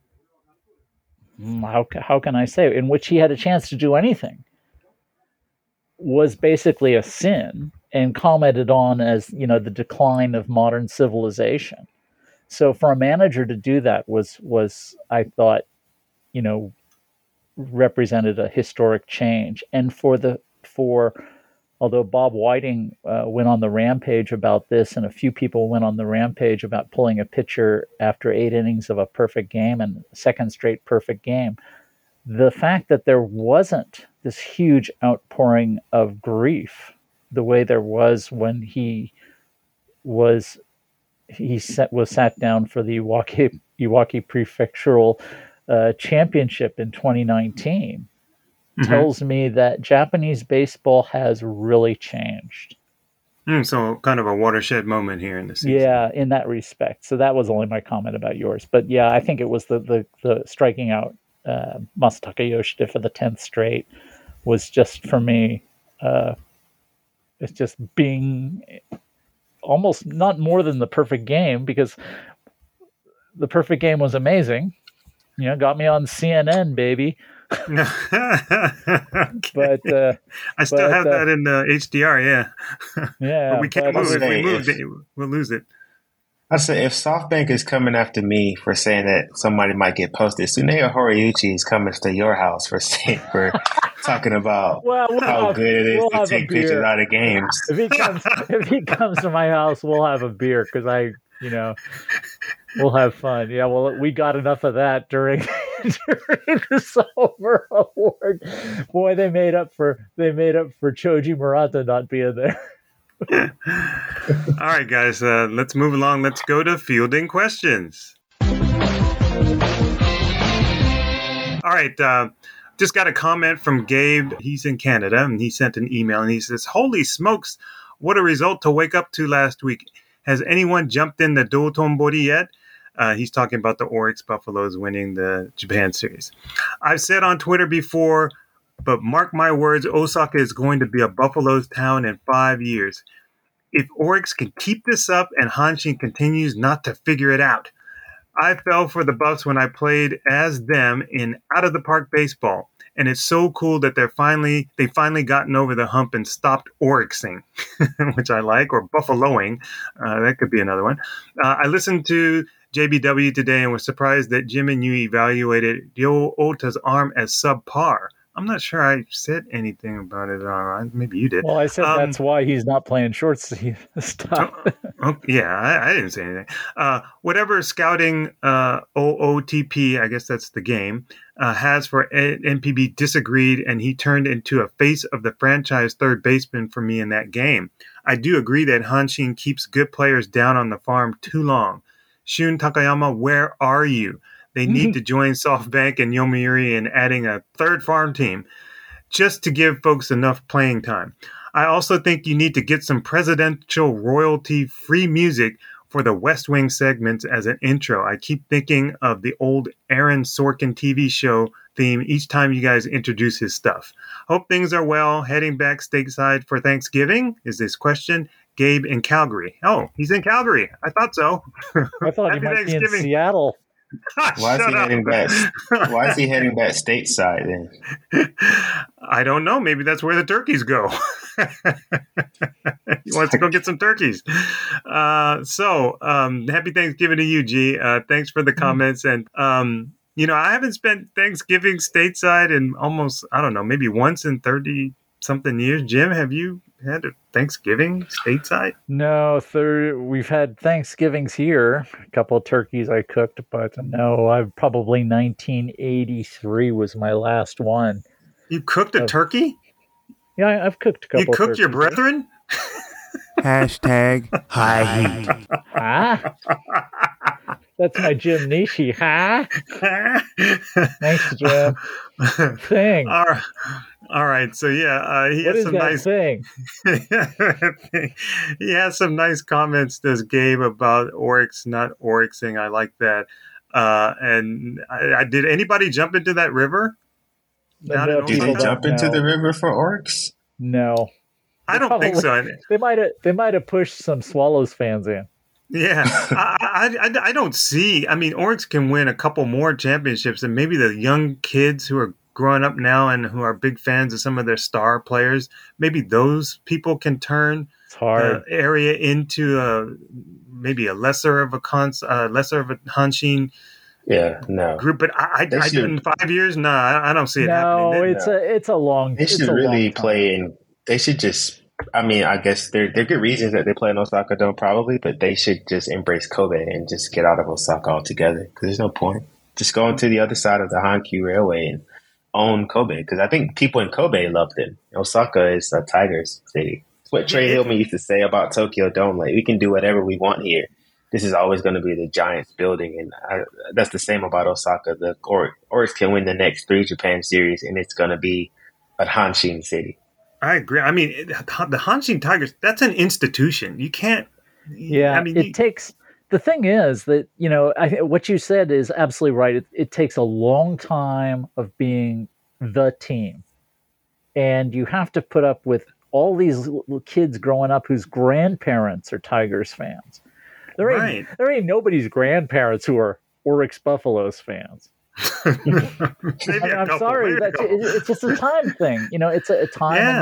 Speaker 3: how, how can I say, in which he had a chance to do anything, was basically a sin and commented on as, you know, the decline of modern civilization. So for a manager to do that was, was I thought, you know, represented a historic change. And for the, for, although Bob Whiting uh, went on the rampage about this, and a few people went on the rampage about pulling a pitcher after eight innings of a perfect game and second straight perfect game, the fact that there wasn't this huge outpouring of grief the way there was when he was he set, was sat down for the Iwaki, Iwaki Prefectural uh, Championship in twenty nineteen, mm-hmm. tells me that Japanese baseball has really changed.
Speaker 2: Mm, so kind of a watershed moment here in the season.
Speaker 3: Yeah, in that respect. So that was only my comment about yours. But yeah, I think it was the the, the striking out uh, Masataka Yoshida for the tenth straight was just, for me, uh, it's just being almost not more than the perfect game, because the perfect game was amazing. You know, got me on C N N, baby.
Speaker 2: Okay.
Speaker 3: But uh,
Speaker 2: I still
Speaker 3: but,
Speaker 2: have
Speaker 3: uh,
Speaker 2: that in the H D R, yeah.
Speaker 3: Yeah,
Speaker 2: but we can't
Speaker 3: but
Speaker 2: move. If we
Speaker 4: if,
Speaker 2: move, it, we'll lose it.
Speaker 4: I said, if SoftBank is coming after me for saying that somebody might get posted, Tsuneo Horiuchi is coming to your house for saying, for talking about
Speaker 3: Well, we'll
Speaker 4: how
Speaker 3: have-
Speaker 4: good it is
Speaker 3: we'll
Speaker 4: to
Speaker 3: have a
Speaker 4: take pictures
Speaker 3: beer.
Speaker 4: out of games.
Speaker 3: If he comes, if he comes to my house, we'll have a beer because I, you know, we'll have fun. Yeah, well, we got enough of that during during the Silver Award. Boy, they made up for they made up for Choji Murata not being there.
Speaker 2: All right, guys, uh, let's move along. Let's go to fielding questions. All right, uh, just got a comment from Gabe. He's in Canada, and he sent an email, and he says, holy smokes, what a result to wake up to last week. Has anyone jumped in the Dotonbori yet? Uh, he's talking about the Oryx Buffaloes winning the Japan Series. I've said on Twitter before, but mark my words, Osaka is going to be a Buffaloes town in five years. If Oryx can keep this up and Hanshin continues not to figure it out. I fell for the Buffs when I played as them in Out of the Park baseball, and it's so cool that they're finally they finally gotten over the hump and stopped Oryxing, which I like, or Buffaloing. Uh, that could be another one. Uh, I listened to J B W today and was surprised that Jim and you evaluated Ryo Ota's arm as subpar. I'm not sure I said anything about it. Uh, maybe you did.
Speaker 3: Well, I said
Speaker 2: Um,
Speaker 3: that's why he's not playing short sleeve stuff.
Speaker 2: Oh, yeah, I, I didn't say anything. Uh, whatever scouting uh, O O T P, I guess that's the game, uh, has for N P B disagreed, and he turned into a face of the franchise third baseman for me in that game. I do agree that Hanshin keeps good players down on the farm too long. Shun Takayama, where are you? They need to join SoftBank and Yomiuri in adding a third farm team just to give folks enough playing time. I also think you need to get some presidential royalty-free music for the West Wing segments as an intro. I keep thinking of the old Aaron Sorkin T V show theme each time you guys introduce his stuff. Hope things are well. Heading back stateside for Thanksgiving is this question. Gabe in Calgary. Oh, he's in Calgary. I thought so.
Speaker 3: I thought he
Speaker 2: Happy
Speaker 3: might be in
Speaker 2: Thanksgiving.
Speaker 3: Seattle.
Speaker 4: Why is
Speaker 2: Shut
Speaker 4: he
Speaker 2: up.
Speaker 4: heading back? Why is he heading back stateside then?
Speaker 2: I don't know. Maybe that's where the turkeys go. He wants to go get some turkeys. Uh, so, um, happy Thanksgiving to you, G. Uh, thanks for the comments. And, um, you know, I haven't spent Thanksgiving stateside in almost, I don't know, maybe once in thirty something years. Jim, have you had a Thanksgiving stateside?
Speaker 3: No, third, we've had Thanksgivings here. A couple of turkeys I cooked, but no, I've probably nineteen eighty-three was my last one.
Speaker 2: You cooked a
Speaker 3: Oh.
Speaker 2: turkey?
Speaker 3: Yeah, I- I've cooked a couple.
Speaker 2: You cooked your
Speaker 3: turkeys.
Speaker 2: brethren?
Speaker 6: Hashtag high heat.
Speaker 3: Huh? That's my Jim Nishi, huh? Thanks, Jim. Thing.
Speaker 2: All right. All right. So, yeah, uh, he
Speaker 3: What
Speaker 2: has
Speaker 3: is
Speaker 2: some
Speaker 3: that
Speaker 2: nice
Speaker 3: thing?
Speaker 2: he has some nice comments, does Gabe, about Oryx not Oryxing. I like that. Uh, and I, I, did anybody jump into that river? Down
Speaker 3: No,
Speaker 2: in
Speaker 4: Do they
Speaker 3: people
Speaker 2: Osaka?
Speaker 4: jump
Speaker 3: don't
Speaker 4: into
Speaker 3: know.
Speaker 4: the river for Oryx?
Speaker 3: No,
Speaker 2: I don't think so.
Speaker 3: they might have. They might have pushed some Swallows fans in.
Speaker 2: Yeah, I, I, I, I don't see. I mean, Oryx can win a couple more championships, and maybe the young kids who are growing up now and who are big fans of some of their star players, maybe those people can turn
Speaker 3: It's hard.
Speaker 2: the area into a maybe a lesser of a cons, uh, lesser of a Hanshin
Speaker 4: Yeah, no.
Speaker 2: group. But I,
Speaker 4: They
Speaker 2: I, I
Speaker 4: should-
Speaker 2: in five years, no, I, I don't see it
Speaker 3: no,
Speaker 2: happening.
Speaker 3: it's a it's a long.
Speaker 4: They
Speaker 3: it's
Speaker 4: should
Speaker 3: a
Speaker 4: really
Speaker 3: long time.
Speaker 4: play in. They should just. I mean, I guess there there are good reasons that they play in Osaka, Dome probably, but they should just embrace Kobe and just get out of Osaka altogether because there's no point. Just go to the other side of the Hankyu Railway and own Kobe because I think people in Kobe loved it. Osaka is a Tigers city. It's what Trey Hillman used to say about Tokyo Dome. Like, we can do whatever we want here. This is always going to be the Giants building, and I, that's the same about Osaka. The or Oryx can win the next three Japan series, and it's going to be a Hanshin city.
Speaker 2: I agree. I mean, it- the Hanshin Tigers, that's an institution. You can't.
Speaker 3: Yeah,
Speaker 2: I mean,
Speaker 3: it
Speaker 2: you-
Speaker 3: takes. The thing is that you know, I, what you said is absolutely right. It, it takes a long time of being the team, and you have to put up with all these little kids growing up whose grandparents are Tigers fans. There ain't
Speaker 2: Right.
Speaker 3: there ain't nobody's grandparents who are Oryx Buffaloes fans.
Speaker 2: maybe
Speaker 3: I mean,
Speaker 2: a
Speaker 3: I'm
Speaker 2: couple,
Speaker 3: sorry,
Speaker 2: maybe a
Speaker 3: that's
Speaker 2: couple.
Speaker 3: it, it's just a time thing. You know, it's a, a time.
Speaker 2: Yeah.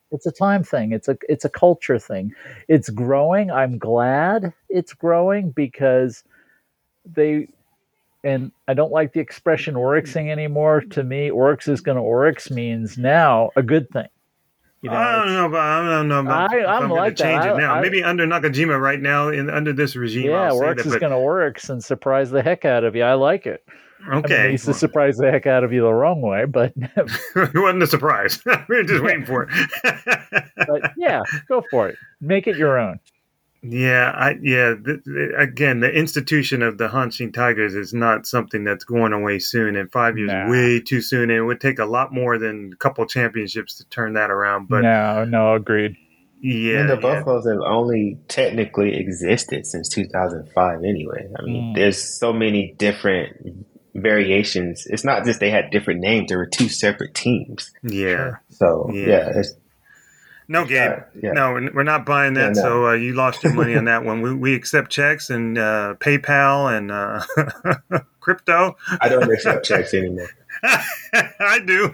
Speaker 3: It's a time thing. It's a it's a culture thing. It's growing. I'm glad it's growing because they, and I don't like the expression Oryxing anymore. To me, Oryx is going to Oryx means now a good thing. You know,
Speaker 2: I don't know about I don't know about
Speaker 3: I,
Speaker 2: if
Speaker 3: I'm
Speaker 2: I'm going
Speaker 3: like
Speaker 2: to change
Speaker 3: that.
Speaker 2: it now.
Speaker 3: I, I,
Speaker 2: Maybe under Nakajima right now, in under this regime.
Speaker 3: Yeah,
Speaker 2: I'll say
Speaker 3: Oryx
Speaker 2: that,
Speaker 3: is
Speaker 2: but-
Speaker 3: going to Oryx and surprise the heck out of you. I like it.
Speaker 2: Okay.
Speaker 3: I mean, he used to surprise the heck out of you the wrong way, but
Speaker 2: it wasn't a surprise. We were just waiting for it.
Speaker 3: But yeah, go for it. Make it your own.
Speaker 2: Yeah, I yeah. The, the, again, the institution of the Hanshin Tigers is not something that's going away soon. And five years,
Speaker 3: Nah.
Speaker 2: way too soon. And it would take a lot more than a couple championships to turn that around. But
Speaker 3: no, no, agreed.
Speaker 2: yeah,
Speaker 4: And the
Speaker 2: yeah.
Speaker 4: Buffaloes have only technically existed since two thousand five anyway. I mean,
Speaker 3: Mm.
Speaker 4: there's so many different variations. It's not just they had different names. There were two separate teams.
Speaker 2: yeah.
Speaker 4: So,
Speaker 2: Yeah.
Speaker 4: yeah. it's,
Speaker 2: No, Gabe.
Speaker 4: Uh, yeah.
Speaker 2: No, we're not buying that.
Speaker 4: Yeah, no.
Speaker 2: So uh, you lost your money on that one. We, we accept checks and uh, PayPal and uh, crypto.
Speaker 4: I don't accept checks anymore.
Speaker 2: I do.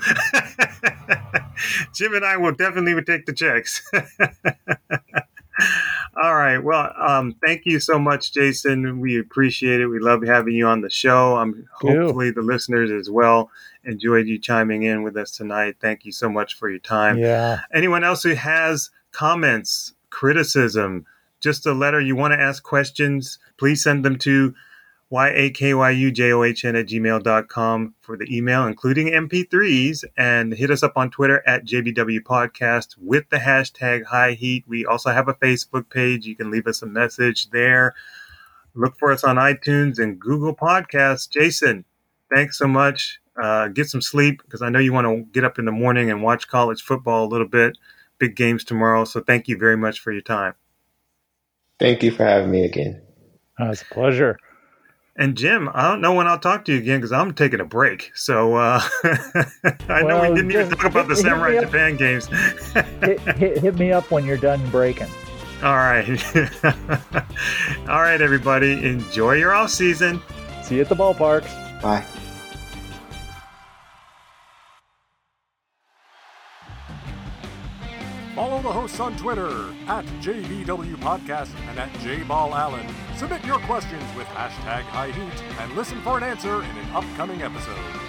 Speaker 2: Jim and I will definitely take the checks. All right. Well, um, thank you so much, Jason. We appreciate it. We love having you on the show. Um, hopefully the listeners as well enjoyed you chiming in with us tonight. Thank you so much for your time.
Speaker 3: Yeah.
Speaker 2: Anyone else who has comments, criticism, just a letter you want to ask questions, please send them to Y-A-K-Y-U-J-O-H-N at gmail dot com for the email, including M P threes, and hit us up on Twitter at J B W Podcast with the hashtag High Heat. We also have a Facebook page. You can leave us a message there. Look for us on iTunes and Google Podcasts. Jason, thanks so much. Uh, get some sleep because I know you want to get up in the morning and watch college football a little bit. Big games tomorrow. So thank you very much for your time.
Speaker 4: Thank you for having me again.
Speaker 3: Oh, it's a pleasure.
Speaker 2: And Jim, I don't know when I'll talk to you again because I'm taking a break. So uh, I know
Speaker 3: Well,
Speaker 2: we didn't even
Speaker 3: just
Speaker 2: talk about the
Speaker 3: hit me
Speaker 2: Samurai
Speaker 3: up.
Speaker 2: Japan games.
Speaker 3: hit, hit, hit me up when you're done breaking.
Speaker 2: All right. All right, everybody. Enjoy your off season.
Speaker 3: See you at the ballparks.
Speaker 4: Bye.
Speaker 1: Follow the hosts on Twitter at J B W Podcast and at J Ball Allen. Submit your questions with hashtag High Heat and listen for an answer in an upcoming episode.